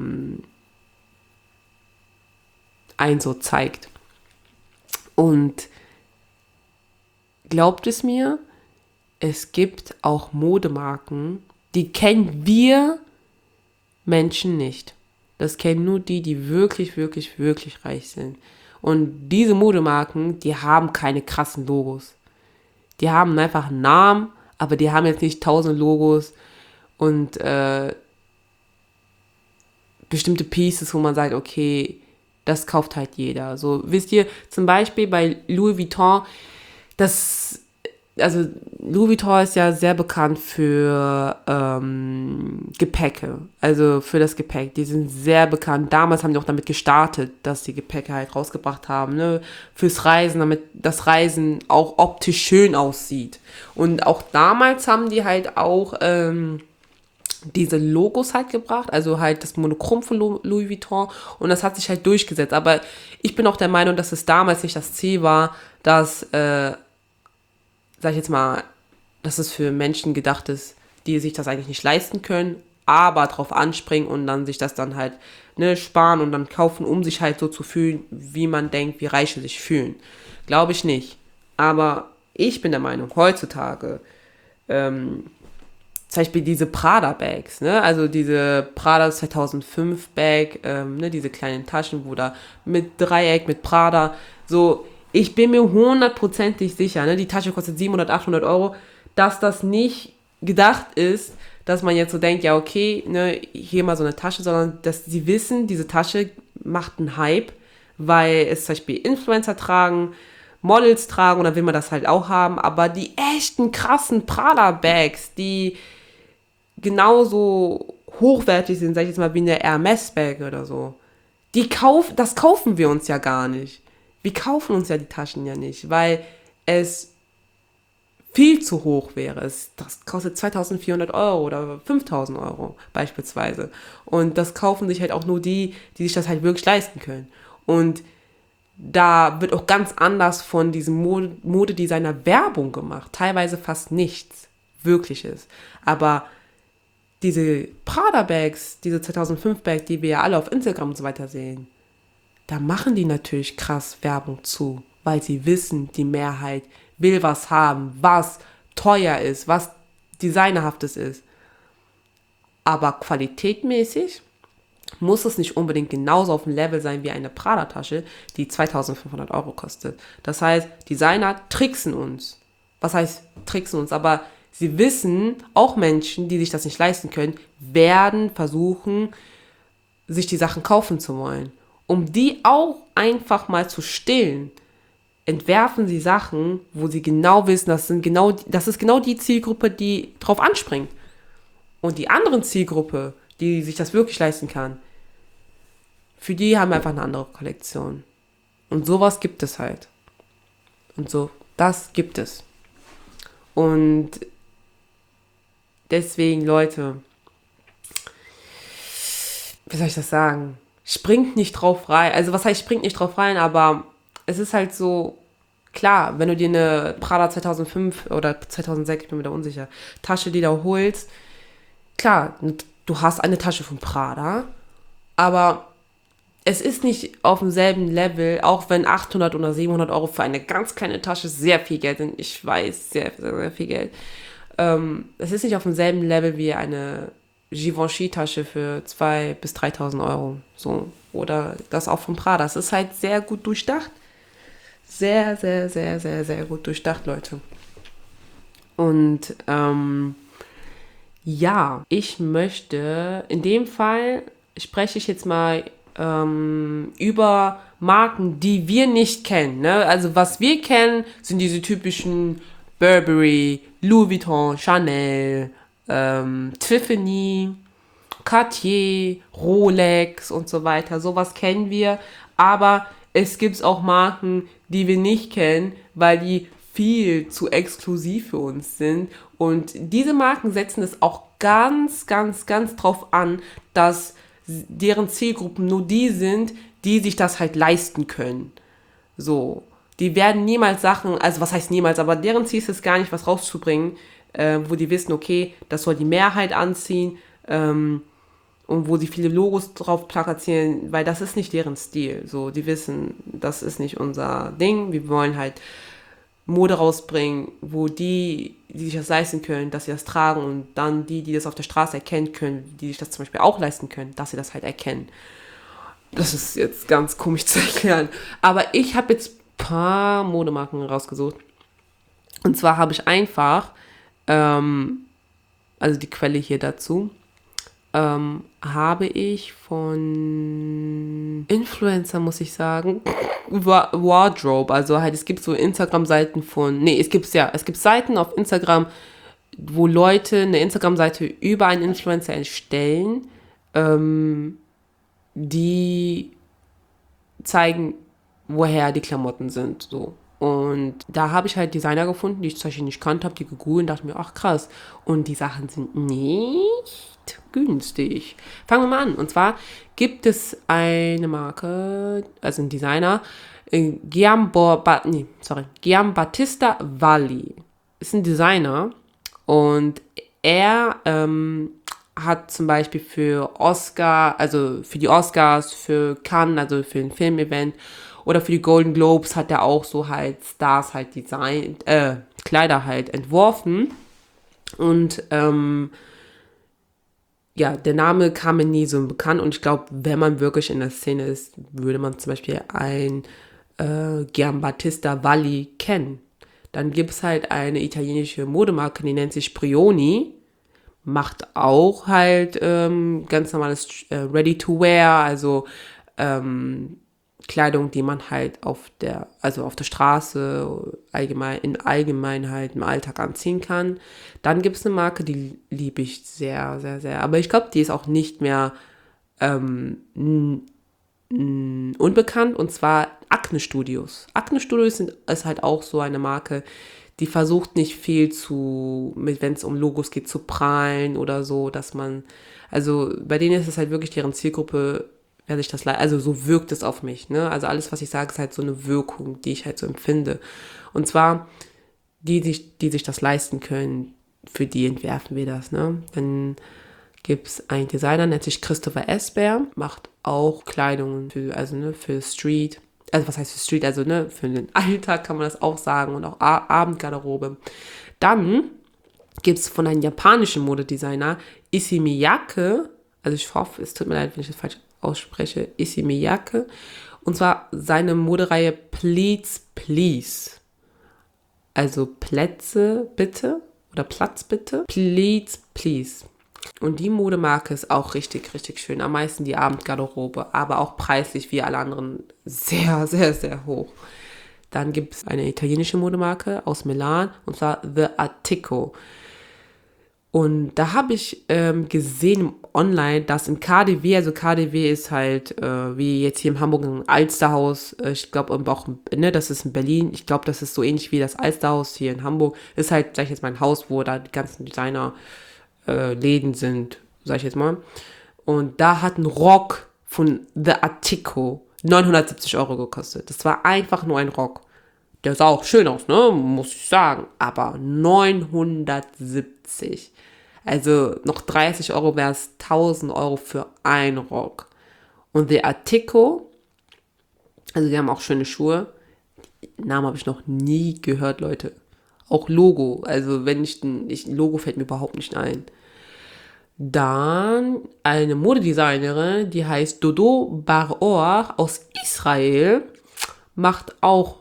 so zeigt. Und glaubt es mir, es gibt auch Modemarken, die kennen wir Menschen nicht. Das kennen nur die, die wirklich, wirklich, wirklich reich sind. Und diese Modemarken, die haben keine krassen Logos. Die haben einfach einen Namen, aber die haben jetzt nicht 1000 Logos und bestimmte Pieces, wo man sagt, okay, das kauft halt jeder. So, wisst ihr, zum Beispiel bei Louis Vuitton, also Louis Vuitton ist ja sehr bekannt für Gepäcke, also für das Gepäck. Die sind sehr bekannt. Damals haben die auch damit gestartet, dass die Gepäcke halt rausgebracht haben, ne? Fürs Reisen, damit das Reisen auch optisch schön aussieht. Und auch damals haben die halt auch diese Logos halt gebracht, also halt das Monochrom von Louis Vuitton, und das hat sich halt durchgesetzt. Aber ich bin auch der Meinung, dass es damals nicht das Ziel war, dass sag ich jetzt mal, dass es für Menschen gedacht ist, die sich das eigentlich nicht leisten können, aber drauf anspringen und dann sich das dann halt sparen und dann kaufen, um sich halt so zu fühlen, wie man denkt, wie Reiche sich fühlen. Glaube ich nicht. Aber ich bin der Meinung, heutzutage, zum Beispiel diese Prada-Bags, ne? Also diese Prada 2005 Bag, diese kleinen Taschen, wo da mit Dreieck, mit Prada, so, ich bin mir hundertprozentig sicher, ne? Die Tasche kostet 700, 800 Euro, dass das nicht gedacht ist, dass man jetzt so denkt, ja okay, ne, hier mal so eine Tasche, sondern dass sie wissen, diese Tasche macht einen Hype, weil es zum Beispiel Influencer tragen, Models tragen und dann will man das halt auch haben, aber die echten krassen Prada-Bags, die genauso hochwertig sind, sag ich jetzt mal, wie eine Hermes-Bag oder so, das kaufen wir uns ja gar nicht. Wir kaufen uns ja die Taschen ja nicht, weil es viel zu hoch wäre. Das kostet 2400 Euro oder 5000 Euro beispielsweise. Und das kaufen sich halt auch nur die sich das halt wirklich leisten können. Und da wird auch ganz anders von diesem Modedesigner Werbung gemacht. Teilweise fast nichts Wirkliches. Aber diese Prada-Bags, diese 2005-Bag, die wir ja alle auf Instagram und so weiter sehen, da machen die natürlich krass Werbung zu, weil sie wissen, die Mehrheit will was haben, was teuer ist, was designerhaftes ist. Aber qualitätmäßig muss es nicht unbedingt genauso auf dem Level sein wie eine Prada-Tasche, die 2500 Euro kostet. Das heißt, Designer tricksen uns. Was heißt tricksen uns? Aber sie wissen, auch Menschen, die sich das nicht leisten können, werden versuchen, sich die Sachen kaufen zu wollen. Um die auch einfach mal zu stillen, entwerfen sie Sachen, wo sie genau wissen, das ist genau die Zielgruppe, die drauf anspringt. Und die anderen Zielgruppe, die sich das wirklich leisten kann, für die haben wir einfach eine andere Kollektion. Und sowas gibt es halt. Und so, das gibt es. Und deswegen, Leute, wie soll ich das sagen? Springt nicht drauf rein. Also was heißt, springt nicht drauf rein, aber es ist halt so, klar, wenn du dir eine Prada 2005 oder 2006, ich bin mir da unsicher, Tasche, die da holst, klar, du hast eine Tasche von Prada, aber es ist nicht auf demselben Level, auch wenn 800 oder 700 Euro für eine ganz kleine Tasche sehr viel Geld sind. Ich weiß, sehr, sehr, sehr viel Geld. Es ist nicht auf demselben Level wie eine Givenchy-Tasche für 2.000 bis 3.000 Euro. So. Oder das auch von Prada. Das ist halt sehr gut durchdacht. Sehr, sehr, sehr, sehr, sehr gut durchdacht, Leute. Und ja, ich möchte, in dem Fall spreche ich jetzt mal über Marken, die wir nicht kennen. Ne? Also was wir kennen, sind diese typischen Burberry, Louis Vuitton, Chanel, Tiffany, Cartier, Rolex und so weiter. Sowas kennen wir. Aber es gibt auch Marken, die wir nicht kennen, weil die viel zu exklusiv für uns sind. Und diese Marken setzen es auch ganz, ganz, ganz drauf an, dass deren Zielgruppen nur die sind, die sich das halt leisten können. So. Die werden niemals Sachen, also was heißt niemals, aber deren Ziel ist es gar nicht, was rauszubringen, wo die wissen, okay, das soll die Mehrheit anziehen, und wo sie viele Logos drauf plakatieren, weil das ist nicht deren Stil. So, die wissen, das ist nicht unser Ding. Wir wollen halt Mode rausbringen, wo die sich das leisten können, dass sie das tragen und dann die das auf der Straße erkennen können, die sich das zum Beispiel auch leisten können, dass sie das halt erkennen. Das ist jetzt ganz komisch zu erklären. Aber ich habe jetzt ein paar Modemarken rausgesucht. Und zwar habe ich einfach, also die Quelle hier dazu, habe ich von Influencer, muss ich sagen, Wardrobe, also halt, es gibt so Instagram-Seiten es gibt Seiten auf Instagram, wo Leute eine Instagram-Seite über einen Influencer erstellen, die zeigen, woher die Klamotten sind, so. Und da habe ich halt Designer gefunden, die ich zum Beispiel nicht kannte, habe die gegoogelt und dachte mir, ach krass. Und die Sachen sind nicht günstig. Fangen wir mal an. Und zwar gibt es eine Marke, also ein Designer, Giambattista Valli. Ist ein Designer und er hat zum Beispiel für Oscar, also für die Oscars, für Cannes, also für ein Filmevent oder für die Golden Globes hat er auch so halt Stars halt designt, Kleider halt entworfen. Und ja, der Name kam mir nie so bekannt und ich glaube, wenn man wirklich in der Szene ist, würde man zum Beispiel ein Giambattista Valli kennen. Dann gibt es halt eine italienische Modemarke, die nennt sich Brioni, macht auch halt ganz normales Ready-to-Wear, also Kleidung, die man halt auf der Straße, in Allgemeinheit im Alltag anziehen kann. Dann gibt es eine Marke, die liebe ich sehr, sehr, sehr. Aber ich glaube, die ist auch nicht mehr unbekannt, und zwar Acne Studios. Acne Studios ist halt auch so eine Marke, die versucht nicht viel wenn es um Logos geht, zu prahlen oder so, also bei denen ist es halt wirklich deren Zielgruppe, wer sich das also so wirkt es auf mich, ne? Also alles, was ich sage, ist halt so eine Wirkung, die ich halt so empfinde. Und zwar die sich das leisten können, für die entwerfen wir das, ne? Dann gibt es einen Designer, nennt sich Christopher Esber, macht auch Kleidung für Street. Also was heißt für Street? Also ne, für den Alltag kann man das auch sagen und auch Abendgarderobe. Dann gibt es von einem japanischen Modedesigner Issey Miyake, also ich hoffe, es tut mir leid, wenn ich das falsch ausspreche, Issey Miyake, und zwar seine Modereihe Pleats Please. Also Plätze bitte oder Platz bitte. Please, please. Und die Modemarke ist auch richtig, richtig schön. Am meisten die Abendgarderobe, aber auch preislich wie alle anderen sehr, sehr, sehr hoch. Dann gibt es eine italienische Modemarke aus Milan, und zwar The Attico. Und da habe ich gesehen online, dass im KaDeWe, also KaDeWe ist halt wie jetzt hier in Hamburg ein Alsterhaus, ich glaube auch, ne, das ist in Berlin, ich glaube, das ist so ähnlich wie das Alsterhaus hier in Hamburg, ist halt, sag ich jetzt mal, ein Haus, wo da die ganzen Designer-Läden sind, sag ich jetzt mal. Und da hat ein Rock von The Attico 970 Euro gekostet. Das war einfach nur ein Rock. Der sah auch schön aus, ne? Muss ich sagen. Aber 970. Also noch 30 Euro wäre es 1000 Euro für ein Rock. Und The Attico, also die haben auch schöne Schuhe. Namen habe ich noch nie gehört, Leute. Auch Logo. Also wenn Logo fällt mir überhaupt nicht ein. Dann eine Modedesignerin, die heißt Dodo Bar-Or aus Israel, macht auch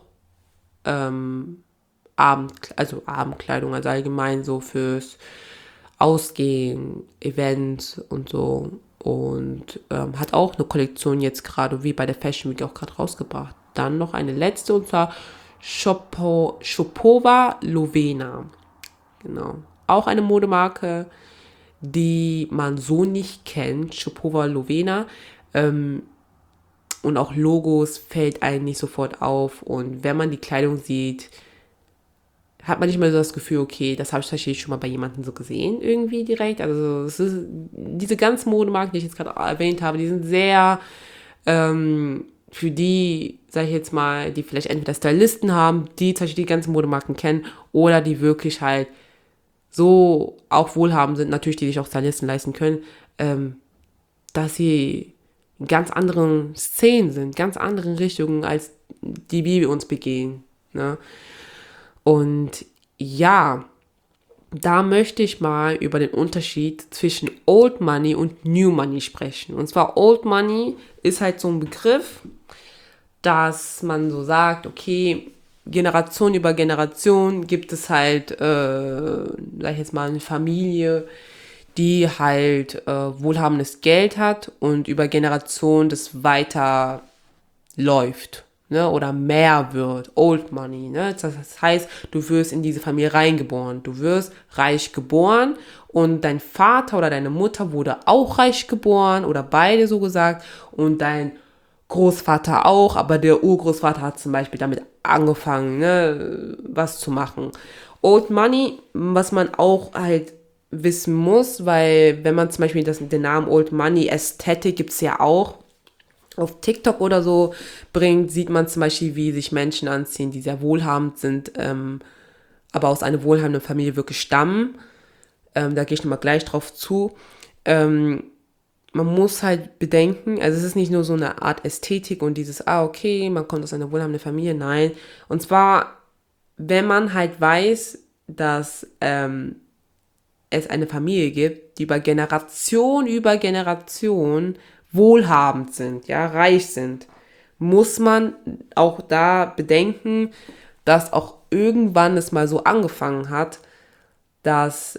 Abendkleidung, also allgemein so fürs Ausgehen, Events und so. Und hat auch eine Kollektion jetzt gerade, wie bei der Fashion Week auch gerade rausgebracht. Dann noch eine letzte, und zwar Shopova Lovena. Genau. Auch eine Modemarke, die man so nicht kennt. Shopova Lovena. Und auch Logos fällt einem nicht sofort auf. Und wenn man die Kleidung sieht, hat man nicht mal so das Gefühl, okay, das habe ich tatsächlich schon mal bei jemandem so gesehen, irgendwie direkt. Also es ist, diese ganzen Modemarken, die ich jetzt gerade erwähnt habe, die sind sehr für die, sage ich jetzt mal, die vielleicht entweder Stylisten haben, die tatsächlich die ganzen Modemarken kennen, oder die wirklich halt so auch wohlhabend sind, natürlich, die sich auch Stylisten leisten können, dass sie in ganz anderen Szenen sind, ganz anderen Richtungen, als die wir uns begehen. Ne? Und ja, da möchte ich mal über den Unterschied zwischen Old Money und New Money sprechen. Und zwar Old Money ist halt so ein Begriff, dass man so sagt, okay, Generation über Generation gibt es halt, sag ich jetzt mal, eine Familie, die halt wohlhabendes Geld hat und über Generationen das weiter läuft, ne, oder mehr wird, Old Money, ne, das heißt, du wirst in diese Familie reingeboren, du wirst reich geboren und dein Vater oder deine Mutter wurde auch reich geboren oder beide so gesagt und dein Großvater auch, aber der Urgroßvater hat zum Beispiel damit angefangen, ne, was zu machen. Old Money, was man auch halt wissen muss, weil wenn man zum Beispiel den Namen Old Money Ästhetik gibt es ja auch auf TikTok oder so bringt, sieht man zum Beispiel, wie sich Menschen anziehen, die sehr wohlhabend sind, aber aus einer wohlhabenden Familie wirklich stammen. Da gehe ich nochmal gleich drauf zu. Man muss halt bedenken, also es ist nicht nur so eine Art Ästhetik und dieses, okay, man kommt aus einer wohlhabenden Familie, nein. Und zwar, wenn man halt weiß, dass es eine Familie gibt, die über Generation wohlhabend sind, ja, reich sind, muss man auch da bedenken, dass auch irgendwann es mal so angefangen hat, dass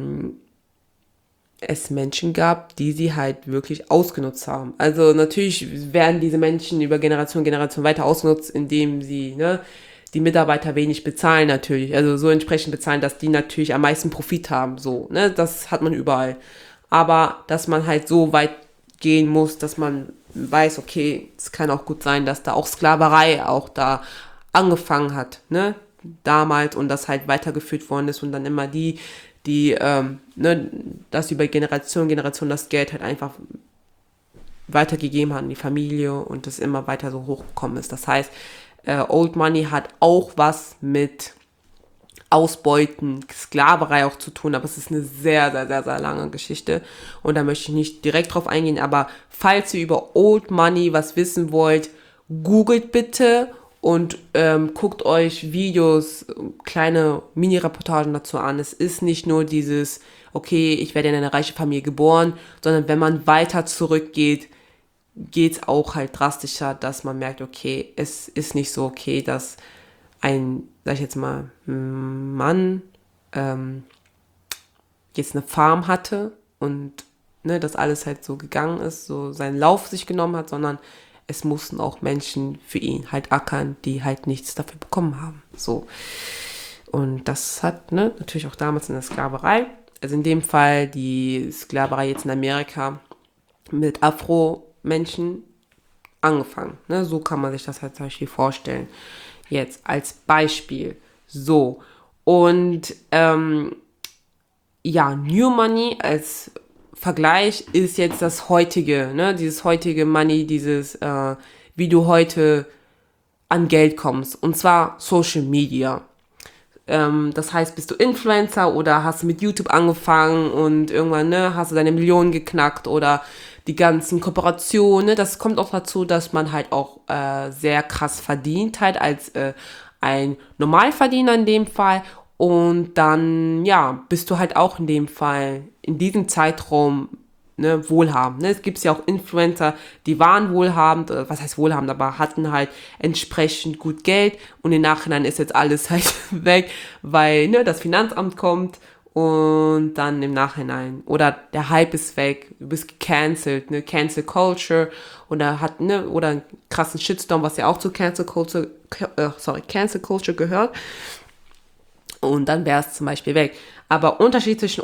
es Menschen gab, die sie halt wirklich ausgenutzt haben. Also natürlich werden diese Menschen über Generation weiter ausgenutzt, indem sie, ne, die Mitarbeiter wenig bezahlen natürlich. Also so entsprechend bezahlen, dass die natürlich am meisten Profit haben. So, ne, das hat man überall. Aber dass man halt so weit gehen muss, dass man weiß, okay, es kann auch gut sein, dass da auch Sklaverei auch da angefangen hat, ne, damals und das halt weitergeführt worden ist und dann immer die ne, dass über Generation das Geld halt einfach weitergegeben hat an die Familie und das immer weiter so hochgekommen ist. Das heißt, Old Money hat auch was mit Ausbeuten, Sklaverei auch zu tun, aber es ist eine sehr, sehr, sehr, sehr lange Geschichte und da möchte ich nicht direkt drauf eingehen, aber falls ihr über Old Money was wissen wollt, googelt bitte und guckt euch Videos, kleine Mini-Reportagen dazu an. Es ist nicht nur dieses, okay, ich werde in eine reiche Familie geboren, sondern wenn man weiter zurückgeht, geht es auch halt drastischer, dass man merkt, okay, es ist nicht so okay, dass ein, sag ich jetzt mal, Mann jetzt eine Farm hatte und ne, das alles halt so gegangen ist, so seinen Lauf sich genommen hat, sondern es mussten auch Menschen für ihn halt ackern, die halt nichts dafür bekommen haben. So. Und das hat ne, natürlich auch damals in der Sklaverei, also in dem Fall die Sklaverei jetzt in Amerika mit Afro-Menschen angefangen. Ne? So kann man sich das halt zum Beispiel vorstellen. Jetzt als Beispiel. So. Und ja, New Money als Vergleich ist jetzt das heutige, ne? Dieses heutige Money, wie du heute an Geld kommst. Und zwar Social Media. Das heißt, bist du Influencer oder hast du mit YouTube angefangen und irgendwann ne, hast du deine Millionen geknackt oder die ganzen Kooperationen. Ne? Das kommt auch dazu, dass man halt auch sehr krass verdient halt als ein Normalverdiener in dem Fall. Und dann, ja, bist du halt auch in dem Fall in diesem Zeitraum ne, wohlhabend. Ne? Es gibt ja auch Influencer, die waren wohlhabend, was heißt wohlhabend, aber hatten halt entsprechend gut Geld und im Nachhinein ist jetzt alles halt weg, weil ne, das Finanzamt kommt und dann im Nachhinein oder der Hype ist weg, du bist gecancelt, ne, Cancel Culture oder oder einen krassen Shitstorm, was ja auch zu Cancel Culture gehört. Und dann wäre es zum Beispiel weg. Aber Unterschied zwischen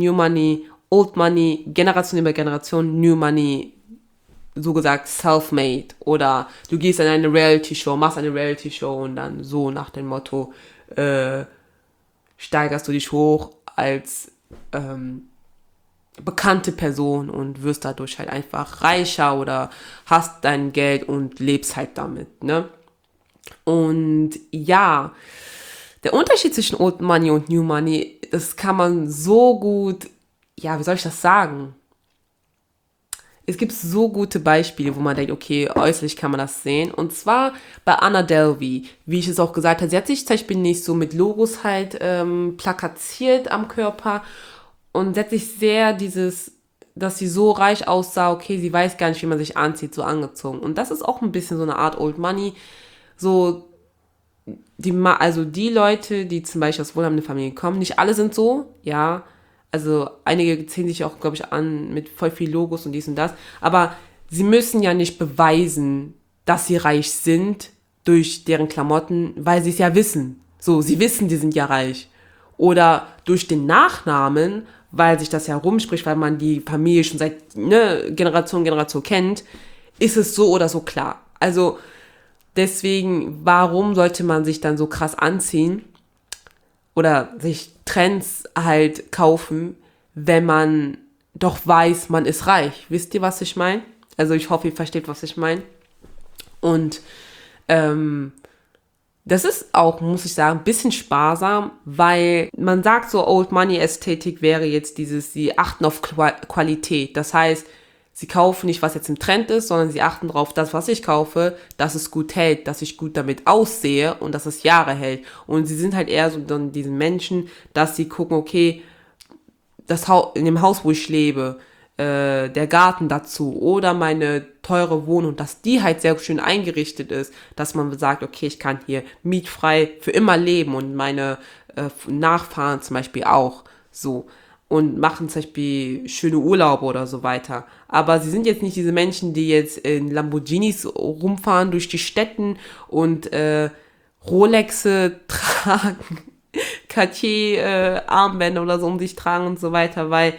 Old Money, Generation über Generation, New Money, so gesagt self-made. Oder du gehst in eine Reality-Show, machst eine Reality-Show und dann so nach dem Motto steigerst du dich hoch als bekannte Person und wirst dadurch halt einfach reicher oder hast dein Geld und lebst halt damit, ne? Und ja, der Unterschied zwischen Old Money und New Money, das kann man so gut, ja, wie soll ich das sagen? Es gibt so gute Beispiele, wo man denkt, okay, äußerlich kann man das sehen. Und zwar bei Anna Delvey, wie ich es auch gesagt habe, sie hat sich zum Beispiel nicht so mit Logos halt plakatiert am Körper und sie hat sich sehr dass sie so reich aussah, okay, sie weiß gar nicht, wie man sich anzieht, so angezogen. Und das ist auch ein bisschen so eine Art Old Money, so also die Leute, die zum Beispiel aus wohlhabenden Familien kommen, nicht alle sind so, ja, also einige ziehen sich auch, glaube ich, an mit voll viel Logos und dies und das, aber sie müssen ja nicht beweisen, dass sie reich sind durch deren Klamotten, weil sie es ja wissen. So, sie wissen, die sind ja reich. Oder durch den Nachnamen, weil sich das ja rumspricht, weil man die Familie schon seit Generation kennt, ist es so oder so klar. Also deswegen, warum sollte man sich dann so krass anziehen oder sich Trends halt kaufen, wenn man doch weiß, man ist reich? Wisst ihr, was ich meine? Also ich hoffe, ihr versteht, was ich meine. Und das ist auch, muss ich sagen, ein bisschen sparsam, weil man sagt so, Old Money Ästhetik wäre jetzt sie achten auf Qualität. Das heißt, sie kaufen nicht, was jetzt im Trend ist, sondern sie achten darauf, das, was ich kaufe, dass es gut hält, dass ich gut damit aussehe und dass es Jahre hält. Und sie sind halt eher so dann diesen Menschen, dass sie gucken, okay, in dem Haus, wo ich lebe, der Garten dazu oder meine teure Wohnung, dass die halt sehr schön eingerichtet ist, dass man sagt, okay, ich kann hier mietfrei für immer leben und meine Nachfahren zum Beispiel auch so und machen zum Beispiel schöne Urlaube oder so weiter. Aber sie sind jetzt nicht diese Menschen, die jetzt in Lamborghinis rumfahren durch die Städten und Rolexe tragen, Cartier Armbänder oder so um sich tragen und so weiter, weil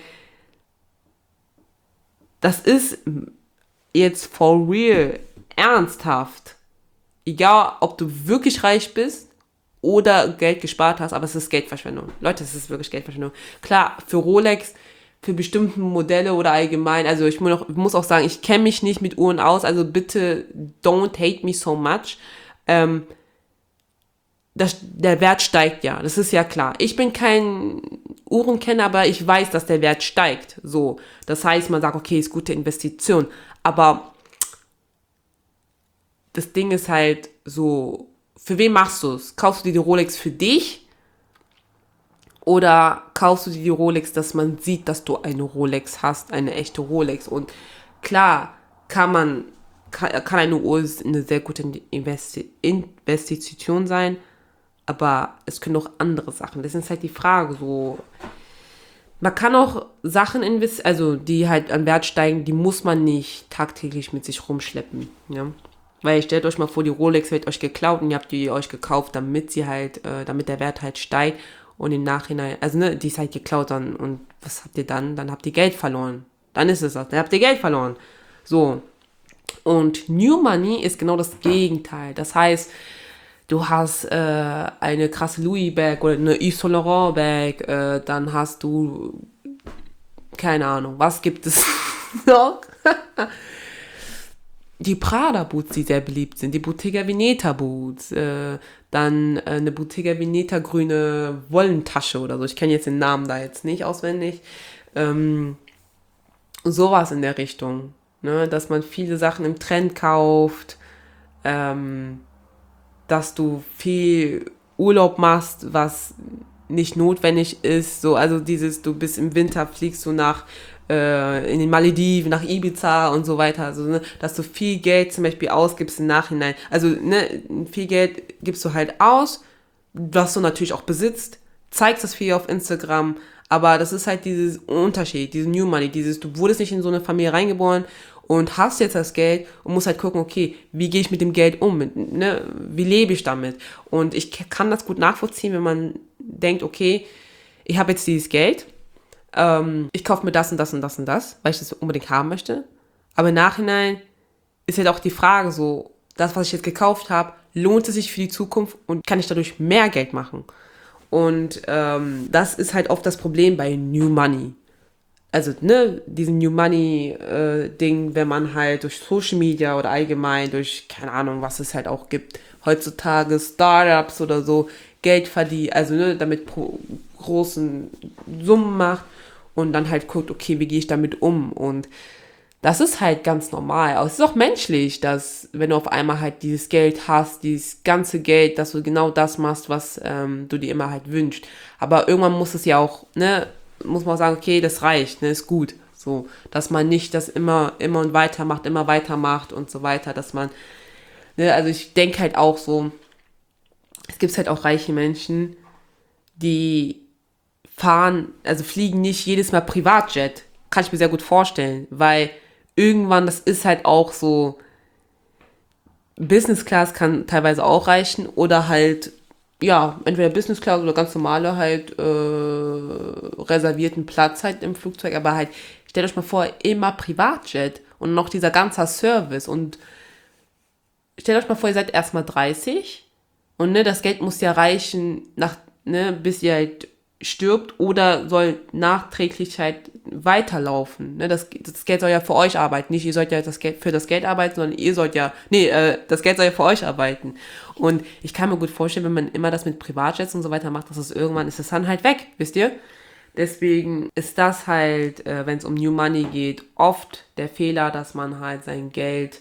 das ist jetzt for real, ernsthaft. Egal, ob du wirklich reich bist oder Geld gespart hast, aber es ist Geldverschwendung. Leute, es ist wirklich Geldverschwendung. Klar, für Rolex, für bestimmte Modelle oder allgemein, also ich muss auch sagen, ich kenne mich nicht mit Uhren aus, also bitte don't hate me so much. Der Wert steigt ja, das ist ja klar. Ich bin kein Uhrenkenner, aber ich weiß, dass der Wert steigt. So, das heißt, man sagt, okay, ist gute Investition. Aber das Ding ist halt so, für wen machst du es? Kaufst du dir die Rolex für dich? Oder kaufst du dir die Rolex, dass man sieht, dass du eine Rolex hast, eine echte Rolex? Und klar, kann eine Uhr eine sehr gute Investition sein, aber es können auch andere Sachen. Das ist halt die Frage, so, Man kann auch Sachen investieren, also die halt an Wert steigen, die muss man nicht tagtäglich mit sich rumschleppen. Ja? Weil stellt euch mal vor, die Rolex wird euch geklaut und ihr habt die euch gekauft, damit sie halt, damit der Wert halt steigt und im Nachhinein, also ne, die ist halt geklaut dann und was habt ihr dann? Dann habt ihr Geld verloren. Dann ist es das, dann habt ihr Geld verloren. So. Und New Money ist genau das Gegenteil. Das heißt, du hast eine krasse Louis Bag oder eine Yves Saint Laurent Bag, dann hast du, keine Ahnung, was gibt es noch? Die Prada Boots, die sehr beliebt sind, die Bottega Veneta Boots, dann eine Bottega Veneta grüne Wollentasche oder so. Ich kenne jetzt den Namen da jetzt nicht auswendig. Sowas in der Richtung, ne? Dass man viele Sachen im Trend kauft, dass du viel Urlaub machst, was nicht notwendig ist. So, also dieses, du bist im Winter, fliegst du nach in den Malediven, nach Ibiza und so weiter. Also, ne, dass du viel Geld zum Beispiel ausgibst im Nachhinein. Also, ne, viel Geld gibst du halt aus, was du natürlich auch besitzt, zeigst das viel auf Instagram, aber das ist halt dieses Unterschied, dieses New Money, dieses, du wurdest nicht in so eine Familie reingeboren und hast jetzt das Geld und musst halt gucken, okay, wie gehe ich mit dem Geld um, ne, wie lebe ich damit? Und ich kann das gut nachvollziehen, wenn man denkt, okay, ich habe jetzt dieses Geld, ich kaufe mir das und das und das und das, weil ich das unbedingt haben möchte. Aber im Nachhinein ist halt auch die Frage so, das, was ich jetzt gekauft habe, lohnt es sich für die Zukunft und kann ich dadurch mehr Geld machen? Und das ist halt oft das Problem bei New Money. Also, ne, diesen New Money Ding, wenn man halt durch Social Media oder allgemein durch, keine Ahnung, was es halt auch gibt, heutzutage Startups oder so, Geld verdient, also ne, damit großen Summen macht und dann halt guckt, okay, wie gehe ich damit um? Und das ist halt ganz normal. Aber es ist auch menschlich, dass wenn du auf einmal halt dieses Geld hast, dieses ganze Geld, dass du genau das machst, was du dir immer halt wünschst. Aber irgendwann muss es ja auch, ne, muss man auch sagen, okay, das reicht, ne, ist gut. So, dass man nicht das immer und immer weitermacht und so weiter, dass man, ne, also ich denke halt auch so, es gibt halt auch reiche Menschen, die fliegen nicht jedes Mal Privatjet. Kann ich mir sehr gut vorstellen, weil irgendwann, das ist halt auch so, Business Class kann teilweise auch reichen oder halt, ja, entweder Business Class oder ganz normale halt reservierten Platz halt im Flugzeug, aber halt, stellt euch mal vor, immer Privatjet und noch dieser ganze Service und stellt euch mal vor, ihr seid erstmal 30 und ne, das Geld muss ja reichen, bis ihr halt stirbt oder soll nachträglich halt weiterlaufen. Ne? Das Geld soll ja für euch arbeiten. Nicht ihr sollt ja für das Geld arbeiten, sondern ihr sollt ja, das Geld soll ja für euch arbeiten. Und ich kann mir gut vorstellen, wenn man immer das mit Privatjets und so weiter macht, dass es irgendwann ist es dann halt weg, wisst ihr? Deswegen ist das halt, wenn es um New Money geht, oft der Fehler, dass man halt sein Geld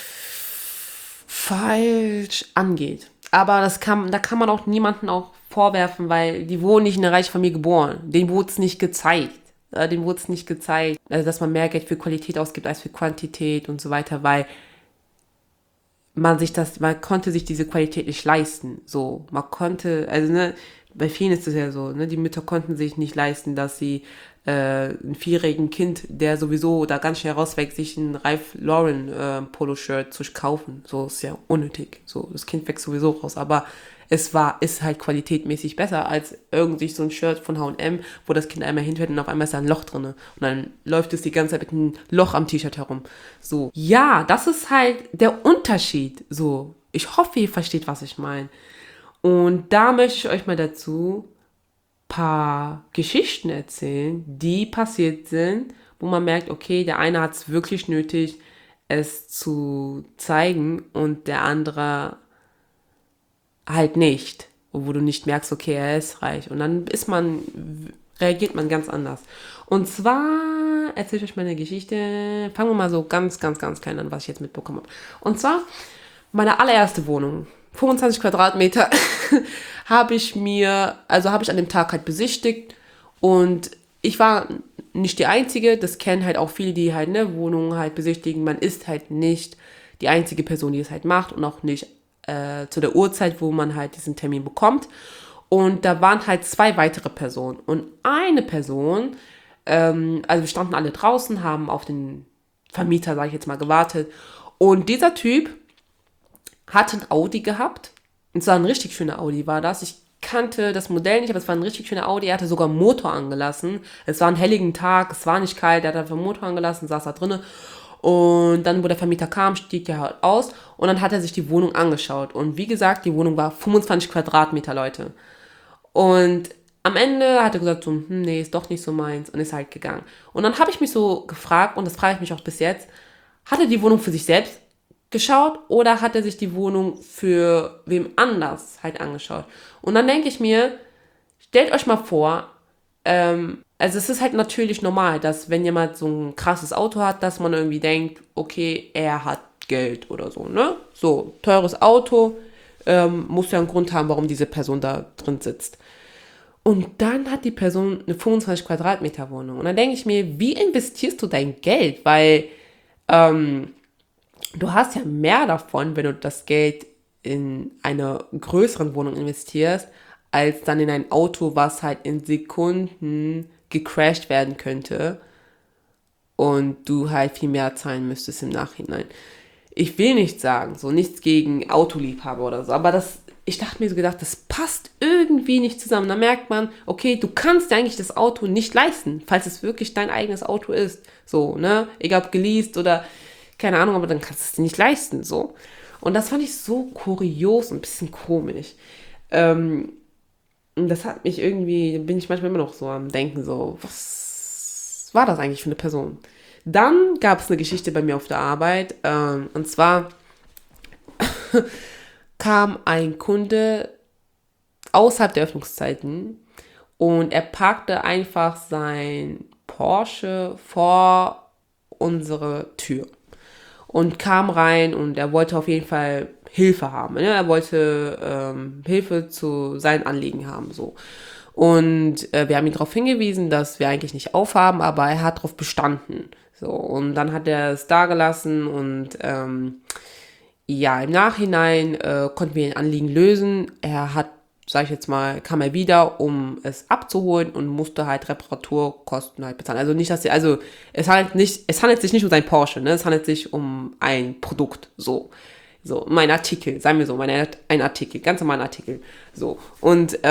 falsch angeht. Aber da kann man auch niemanden auch vorwerfen, weil die wurden nicht in einer reichen Familie geboren. Denen wurde es nicht gezeigt. Denen wurde es nicht gezeigt, also dass man mehr Geld für Qualität ausgibt als für Quantität und so weiter, weil man konnte sich diese Qualität nicht leisten. So, man konnte, also ne, bei vielen ist es ja so, ne, die Mütter konnten sich nicht leisten, dass sie ein 4-jährigen Kind, der sowieso da ganz schnell rauswächst, sich ein Ralph Lauren Poloshirt zu kaufen. So ist ja unnötig. So, das Kind wächst sowieso raus, aber ist halt qualitätmäßig besser als irgendwie so ein Shirt von H&M, wo das Kind einmal hinfällt und auf einmal ist da ein Loch drin. Und dann läuft es die ganze Zeit mit einem Loch am T-Shirt herum. So, ja, das ist halt der Unterschied. So, ich hoffe, ihr versteht, was ich meine. Und da möchte ich euch mal dazu paar Geschichten erzählen, die passiert sind, wo man merkt, okay, der eine hat es wirklich nötig, es zu zeigen und der andere halt nicht. Wo du nicht merkst, okay, er ist reich. Und dann reagiert man ganz anders. Und zwar erzähle ich euch meine Geschichte. Fangen wir mal so ganz, ganz, ganz klein an, was ich jetzt mitbekommen habe. Und zwar meine allererste Wohnung. 25 Quadratmeter habe ich an dem Tag halt besichtigt und ich war nicht die Einzige, das kennen halt auch viele, die halt ne, Wohnungen halt besichtigen, man ist halt nicht die einzige Person, die es halt macht und auch nicht zu der Uhrzeit, wo man halt diesen Termin bekommt Und da waren halt 2 weitere Personen. Und eine Person, also wir standen alle draußen, haben auf den Vermieter, sage ich jetzt mal, gewartet. Und dieser Typ hatte ein Audi gehabt. Und zwar ein richtig schöner Audi war das. Ich kannte das Modell nicht, aber es war ein richtig schöner Audi. Er hatte sogar einen Motor angelassen. Es war ein helligen Tag, es war nicht kalt, er hat einfach einen Motor angelassen, saß da drinnen. Und dann, wo der Vermieter kam, stieg er halt aus und dann hat er sich die Wohnung angeschaut. Und wie gesagt, die Wohnung war 25 Quadratmeter, Leute. Und am Ende hat er gesagt so, nee, ist doch nicht so meins und ist halt gegangen. Und dann habe ich mich so gefragt, und das frage ich mich auch bis jetzt, hat er die Wohnung für sich selbst geschaut oder hat er sich die Wohnung für wem anders halt angeschaut? Und dann denke ich mir, stellt euch mal vor, also es ist halt natürlich normal, dass wenn jemand so ein krasses Auto hat, dass man irgendwie denkt, okay, er hat Geld oder so, ne? So, teures Auto, muss ja einen Grund haben, warum diese Person da drin sitzt. Und dann hat die Person eine 25 Quadratmeter Wohnung. Und dann denke ich mir, wie investierst du dein Geld? Weil du hast ja mehr davon, wenn du das Geld in eine größere Wohnung investierst, als dann in ein Auto, was halt in Sekunden gecrashed werden könnte und du halt viel mehr zahlen müsstest im Nachhinein. Ich will nicht sagen, so nichts gegen Autoliebhaber oder so, aber ich dachte mir so gedacht, das passt irgendwie nicht zusammen. Da merkt man, okay, du kannst dir eigentlich das Auto nicht leisten, falls es wirklich dein eigenes Auto ist. So, ne? Egal ob geleast oder keine Ahnung, aber dann kannst du es dir nicht leisten, so. Und das fand ich so kurios und ein bisschen komisch. Und das hat mich irgendwie, bin ich manchmal immer noch so am Denken, so, was war das eigentlich für eine Person? Dann gab es eine Geschichte bei mir auf der Arbeit, und zwar kam ein Kunde außerhalb der Öffnungszeiten und er parkte einfach sein Porsche vor unsere Tür und kam rein und er wollte auf jeden Fall Hilfe haben. Ne? Er wollte Hilfe zu seinen Anliegen haben. So. Und wir haben ihn darauf hingewiesen, dass wir eigentlich nicht aufhaben, aber er hat darauf bestanden. So. Und dann hat er es da gelassen und ja, im Nachhinein konnten wir ein Anliegen lösen. Er hat, sag ich jetzt mal, kam er wieder, um es abzuholen und musste halt Reparaturkosten halt bezahlen. Also nicht, dass er, also es handelt sich nicht um sein Porsche, ne? Es handelt sich um ein Produkt, so. So, mein Artikel, sagen wir so, ein Artikel, ganz normal ein Artikel. So. Und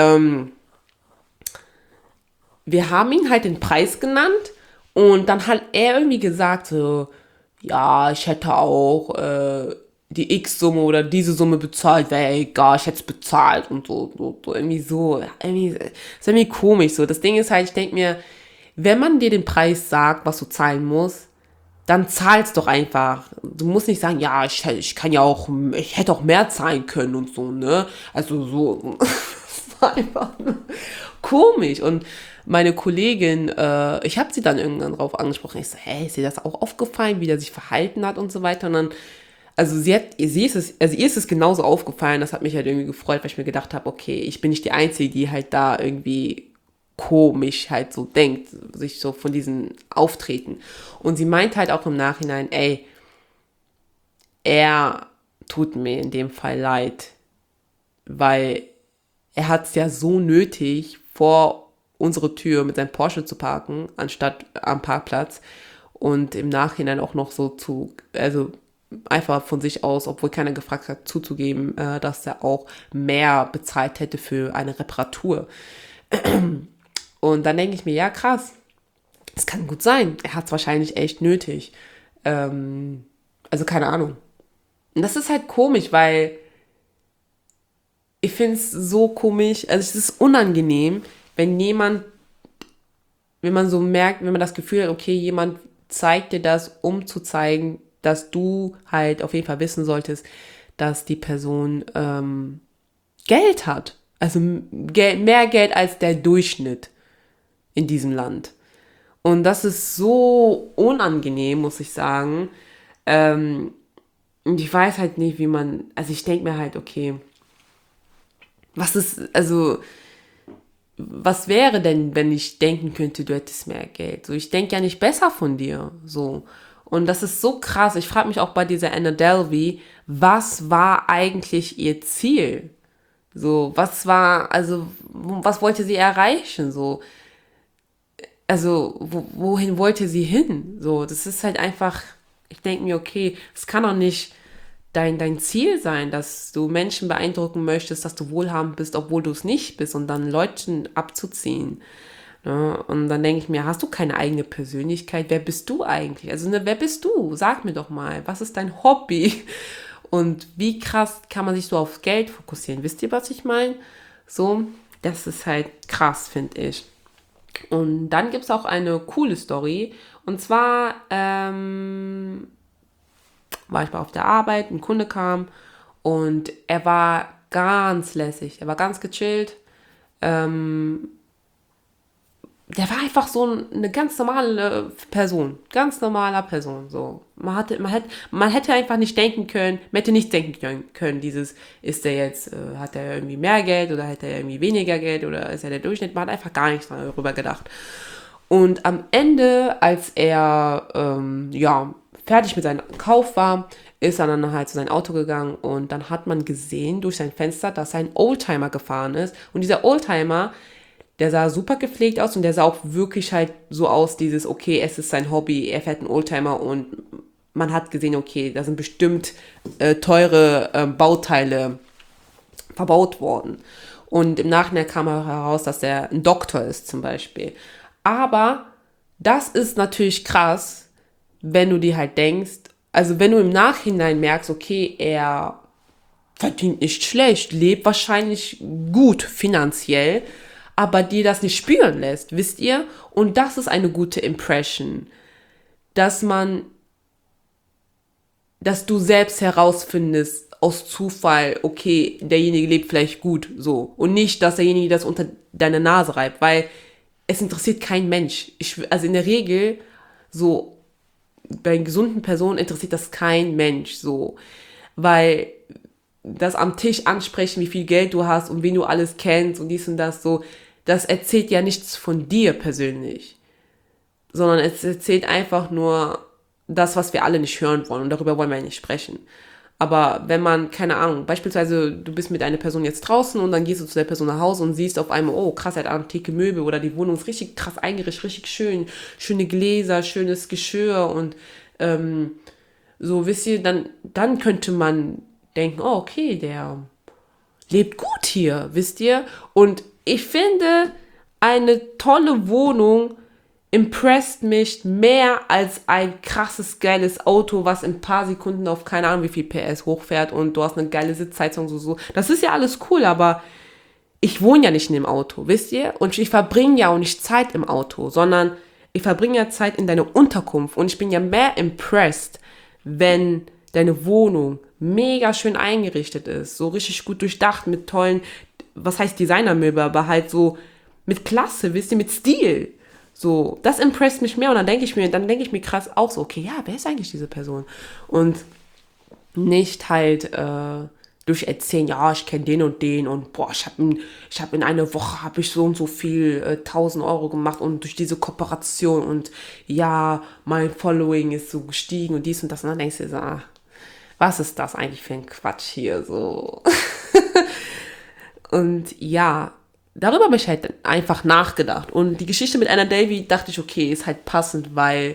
wir haben ihn halt den Preis genannt und dann hat er irgendwie gesagt, so, ja, ich hätte auch die X-Summe oder diese Summe bezahlt, wäre egal, ich hätte es bezahlt und so, irgendwie so, irgendwie, ist irgendwie komisch so. Das Ding ist halt, ich denke mir, wenn man dir den Preis sagt, was du zahlen musst, dann zahl's doch einfach. Du musst nicht sagen, ja, ich kann ja auch, ich hätte auch mehr zahlen können und so, ne? Also so, das war einfach komisch. Und meine Kollegin, ich habe sie dann irgendwann drauf angesprochen. Ich so, hey, ist dir das auch aufgefallen, wie der sich verhalten hat und so weiter? Und dann, also ihr ist es genauso aufgefallen. Das hat mich halt irgendwie gefreut, weil ich mir gedacht habe, okay, ich bin nicht die Einzige, die halt da irgendwie komisch halt so denkt, sich so von diesen Auftreten. Und sie meint halt auch im Nachhinein, ey, er tut mir in dem Fall leid, weil er hat es ja so nötig, vor unsere Tür mit seinem Porsche zu parken, anstatt am Parkplatz und im Nachhinein auch noch so also einfach von sich aus, obwohl keiner gefragt hat, zuzugeben, dass er auch mehr bezahlt hätte für eine Reparatur. Und dann denke ich mir, ja krass, es kann gut sein, er hat es wahrscheinlich echt nötig. Also keine Ahnung. Und das ist halt komisch, weil ich finde es so komisch, also es ist unangenehm, wenn man so merkt, wenn man das Gefühl hat, okay, jemand zeigt dir das, um zu zeigen, dass du halt auf jeden Fall wissen solltest, dass die Person Geld hat. Also mehr Geld als der Durchschnitt in diesem Land. Und das ist so unangenehm, muss ich sagen. Und ich weiß halt nicht, also ich denke mir halt, okay, was wäre denn, wenn ich denken könnte, du hättest mehr Geld? So, ich denke ja nicht besser von dir, so. Und das ist so krass. Ich frage mich auch bei dieser Anna Delvey, was war eigentlich ihr Ziel? So, was wollte sie erreichen? So, also, wohin wollte sie hin? So, das ist halt einfach, ich denke mir, okay, es kann doch nicht dein Ziel sein, dass du Menschen beeindrucken möchtest, dass du wohlhabend bist, obwohl du es nicht bist und dann Leuten abzuziehen. Ne? Und dann denke ich mir, hast du keine eigene Persönlichkeit? Wer bist du eigentlich? Also, ne, wer bist du? Sag mir doch mal, was ist dein Hobby? Und wie krass kann man sich so aufs Geld fokussieren? Wisst ihr, was ich meine? So, das ist halt krass, finde ich. Und dann gibt es auch eine coole Story. Und zwar war ich mal auf der Arbeit, ein Kunde kam und er war ganz lässig, er war ganz gechillt. Der war einfach so eine ganz normale Person, ganz normaler Person. So, man hätte einfach nicht denken können, man hätte nicht denken können, ist der jetzt, hat er irgendwie mehr Geld oder hat er irgendwie weniger Geld oder ist er der Durchschnitt? Man hat einfach gar nichts darüber gedacht. Und am Ende, als er fertig mit seinem Kauf war, ist er dann halt zu seinem Auto gegangen und dann hat man gesehen durch sein Fenster, dass ein Oldtimer gefahren ist. Und dieser Oldtimer, der sah super gepflegt aus und der sah auch wirklich halt so aus, okay, es ist sein Hobby, er fährt einen Oldtimer und man hat gesehen, okay, da sind bestimmt teure Bauteile verbaut worden. Und im Nachhinein kam auch heraus, dass er ein Doktor ist zum Beispiel. Aber das ist natürlich krass, wenn du dir halt denkst, also wenn du im Nachhinein merkst, okay, er verdient nicht schlecht, lebt wahrscheinlich gut finanziell, aber dir das nicht spüren lässt, wisst ihr? Und das ist eine gute Impression, dass dass du selbst herausfindest aus Zufall, okay, derjenige lebt vielleicht gut, so. Und nicht, dass derjenige das unter deine Nase reibt, weil es interessiert kein Mensch. Also in der Regel, so, bei gesunden Personen interessiert das kein Mensch, so. Weil das am Tisch ansprechen, wie viel Geld du hast und wen du alles kennst und dies und das, so, das erzählt ja nichts von dir persönlich, sondern es erzählt einfach nur das, was wir alle nicht hören wollen und darüber wollen wir ja nicht sprechen. Aber wenn man, keine Ahnung, beispielsweise du bist mit einer Person jetzt draußen und dann gehst du zu der Person nach Hause und siehst auf einmal, oh krass, er hat antike Möbel oder die Wohnung ist richtig krass eingerichtet, richtig schön, schöne Gläser, schönes Geschirr und so, wisst ihr, dann könnte man denken, oh okay, der lebt gut hier, wisst ihr? Und ich finde, eine tolle Wohnung impresst mich mehr als ein krasses, geiles Auto, was in ein paar Sekunden auf keine Ahnung wie viel PS hochfährt und du hast eine geile Sitzheizung, so. Das ist ja alles cool, aber ich wohne ja nicht in dem Auto, wisst ihr? Und ich verbringe ja auch nicht Zeit im Auto, sondern ich verbringe ja Zeit in deiner Unterkunft und ich bin ja mehr impressed, wenn deine Wohnung mega schön eingerichtet ist, so richtig gut durchdacht mit tollen, was heißt Designermöbel, aber halt so mit Klasse, wisst ihr, mit Stil. So, das impresst mich mehr und dann denke ich mir krass auch so, okay, ja, wer ist eigentlich diese Person? Und nicht halt durch erzählen, ja, ich kenne den und den und boah, ich hab in einer Woche habe ich so und so viel 1.000 € gemacht und durch diese Kooperation und ja, mein Following ist so gestiegen und dies und das und dann denkst du dir so, was ist das eigentlich für ein Quatsch hier so? Und ja, darüber habe ich halt einfach nachgedacht. Und die Geschichte mit Anna Delvey dachte ich, okay, ist halt passend, weil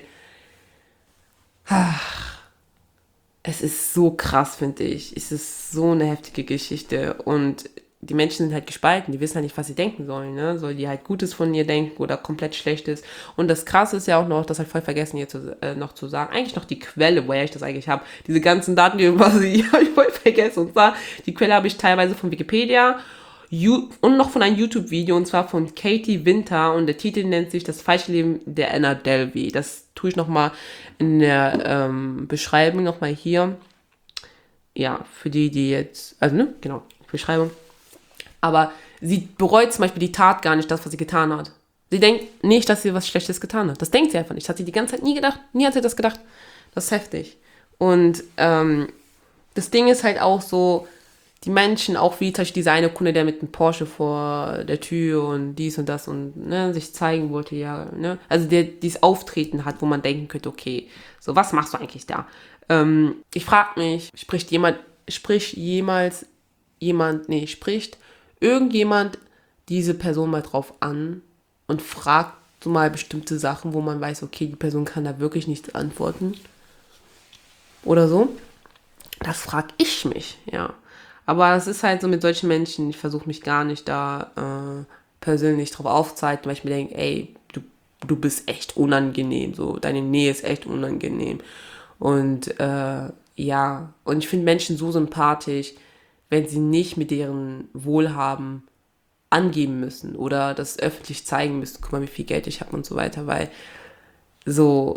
es ist so krass, finde ich. Es ist so eine heftige Geschichte. Und die Menschen sind halt gespalten. Die wissen halt nicht, was sie denken sollen. Ne? Soll die halt Gutes von ihr denken oder komplett Schlechtes. Und das Krasse ist ja auch noch, das habe ich voll vergessen hier noch zu sagen, eigentlich noch die Quelle, woher ich das eigentlich habe. Diese ganzen Daten, die habe ich voll vergessen. Und zwar, die Quelle habe ich teilweise von Wikipedia und noch von einem YouTube-Video, und zwar von Katie Winter, und der Titel nennt sich Das falsche Leben der Anna Delvey. Das tue ich nochmal in der Beschreibung nochmal hier. Ja, für die jetzt, also ne, genau, Beschreibung. Aber sie bereut zum Beispiel die Tat gar nicht, das, was sie getan hat. Sie denkt nicht, dass sie was Schlechtes getan hat. Das denkt sie einfach nicht. Das hat sie die ganze Zeit nie gedacht. Nie hat sie das gedacht. Das ist heftig. Und das Ding ist halt auch so, die Menschen, auch wie zum Beispiel dieser eine Kunde, der mit einem Porsche vor der Tür und dies und das und ne, sich zeigen wollte, ja, ne, also der dieses Auftreten hat, wo man denken könnte, okay, so, was machst du eigentlich da? Ich frage mich, spricht jemals spricht irgendjemand diese Person mal drauf an und fragt so mal bestimmte Sachen, wo man weiß, okay, die Person kann da wirklich nichts antworten oder so. Das frage ich mich, ja. Aber es ist halt so mit solchen Menschen, ich versuche mich gar nicht da persönlich drauf aufzuhalten, weil ich mir denke, ey, du bist echt unangenehm, so, deine Nähe ist echt unangenehm. Und ja, und ich finde Menschen so sympathisch, wenn sie nicht mit deren Wohlhaben angeben müssen oder das öffentlich zeigen müssen, guck mal, wie viel Geld ich habe und so weiter, weil so,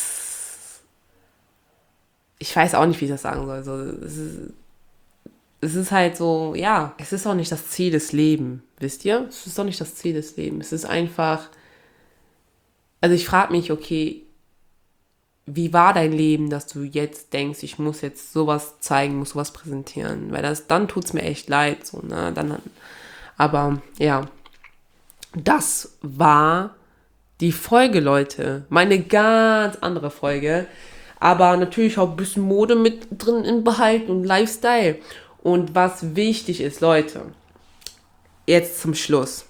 ich weiß auch nicht, wie ich das sagen soll, so, es ist halt so, ja, es ist auch nicht das Ziel des Lebens, wisst ihr? Es ist auch nicht das Ziel des Lebens, es ist einfach, also ich frage mich, okay, wie war dein Leben, dass du jetzt denkst, ich muss jetzt sowas zeigen, muss sowas präsentieren, weil dann tut's mir echt leid, so, ne, aber ja, das war die Folge, Leute. Meine ganz andere Folge. Aber natürlich auch ein bisschen Mode mit drin in behalten und Lifestyle. Und was wichtig ist, Leute, jetzt zum Schluss.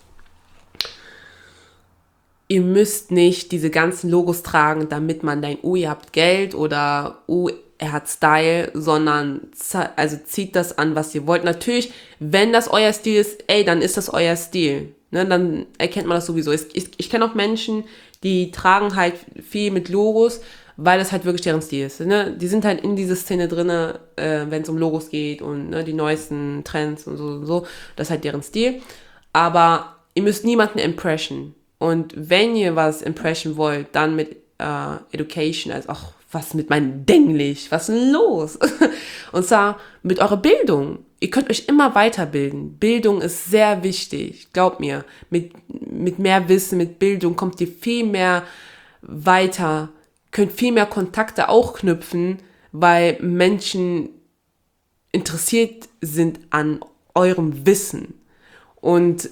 Ihr müsst nicht diese ganzen Logos tragen, damit man denkt, oh, ihr habt Geld oder oh, er hat Style, sondern also zieht das an, was ihr wollt. Natürlich, wenn das euer Stil ist, ey, dann ist das euer Stil. Ne, dann erkennt man das sowieso. Ich kenne auch Menschen, die tragen halt viel mit Logos, weil das halt wirklich deren Stil ist. Ne? Die sind halt in diese Szene drinne, wenn es um Logos geht und ne, die neuesten Trends und so. Das ist halt deren Stil. Aber ihr müsst niemanden impressen. Und wenn ihr was impressen wollt, dann mit Education, also auch was mit meinem Denglisch, was ist denn los? Und zwar mit eurer Bildung. Ihr könnt euch immer weiterbilden. Bildung ist sehr wichtig, glaubt mir. Mit mehr Wissen, mit Bildung kommt ihr viel mehr weiter, könnt viel mehr Kontakte auch knüpfen, weil Menschen interessiert sind an eurem Wissen. Und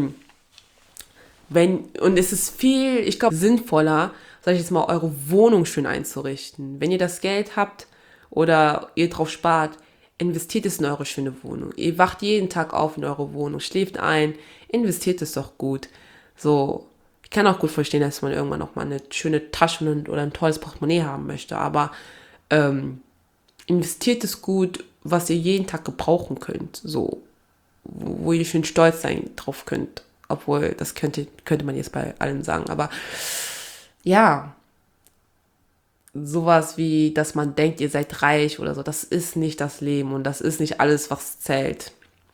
es ist viel, ich glaube, sinnvoller, sag ich jetzt mal, eure Wohnung schön einzurichten. Wenn ihr das Geld habt oder ihr drauf spart, investiert es in eure schöne Wohnung. Ihr wacht jeden Tag auf in eure Wohnung, schläft ein, investiert es doch gut. So, ich kann auch gut verstehen, dass man irgendwann noch mal eine schöne Tasche oder ein tolles Portemonnaie haben möchte, aber investiert es gut, was ihr jeden Tag gebrauchen könnt, so, wo ihr schön stolz sein drauf könnt. Obwohl, das könnte man jetzt bei allen sagen, aber ja, sowas wie, dass man denkt, ihr seid reich oder so, das ist nicht das Leben und das ist nicht alles, was zählt.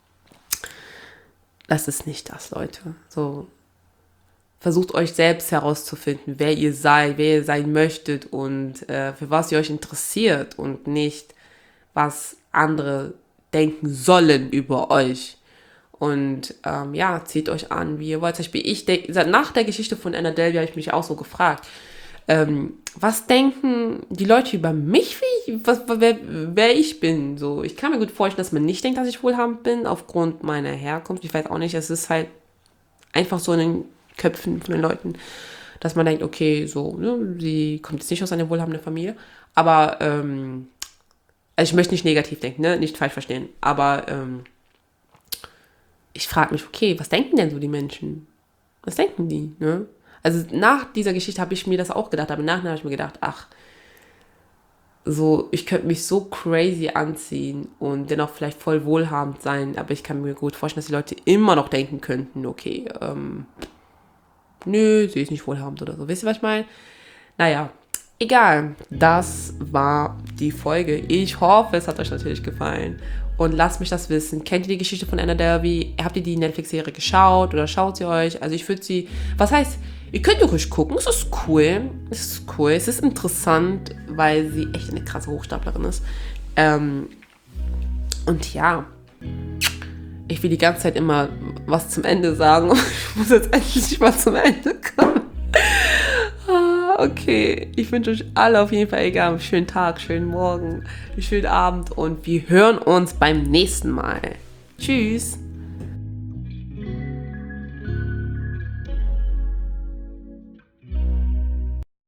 Das ist nicht das, Leute. So, versucht euch selbst herauszufinden, wer ihr seid, wer ihr sein möchtet und für was ihr euch interessiert und nicht, was andere denken sollen über euch. Und ja, zieht euch an, wie ihr wollt. Zum Beispiel nach der Geschichte von Anna Delvey habe ich mich auch so gefragt, was denken die Leute über mich, wer ich bin? So, ich kann mir gut vorstellen, dass man nicht denkt, dass ich wohlhabend bin, aufgrund meiner Herkunft. Ich weiß auch nicht, es ist halt einfach so in den Köpfen von den Leuten, dass man denkt, okay, so, ne, sie kommt jetzt nicht aus einer wohlhabenden Familie. Aber, also ich möchte nicht negativ denken, ne, nicht falsch verstehen. Aber, ich frage mich, okay, was denken denn so die Menschen? Was denken die, ne? Also nach dieser Geschichte habe ich mir das auch gedacht, aber nachher habe ich mir gedacht, ach, so, ich könnte mich so crazy anziehen und dennoch vielleicht voll wohlhabend sein, aber ich kann mir gut vorstellen, dass die Leute immer noch denken könnten, okay, nö, sie ist nicht wohlhabend oder so. Wisst ihr, was ich meine? Naja, egal. Das war die Folge. Ich hoffe, es hat euch natürlich gefallen. Und lasst mich das wissen. Kennt ihr die Geschichte von Anna Delvey? Habt ihr die Netflix-Serie geschaut oder schaut sie euch? Also ich würde sie, was heißt, ihr könnt ihr ruhig gucken. Es ist cool. Es ist interessant, weil sie echt eine krasse Hochstaplerin ist. Und ja, ich will die ganze Zeit immer was zum Ende sagen. Ich muss jetzt endlich mal zum Ende kommen. Okay, ich wünsche euch alle auf jeden Fall einen schönen Tag, schönen Morgen, schönen Abend und wir hören uns beim nächsten Mal. Tschüss!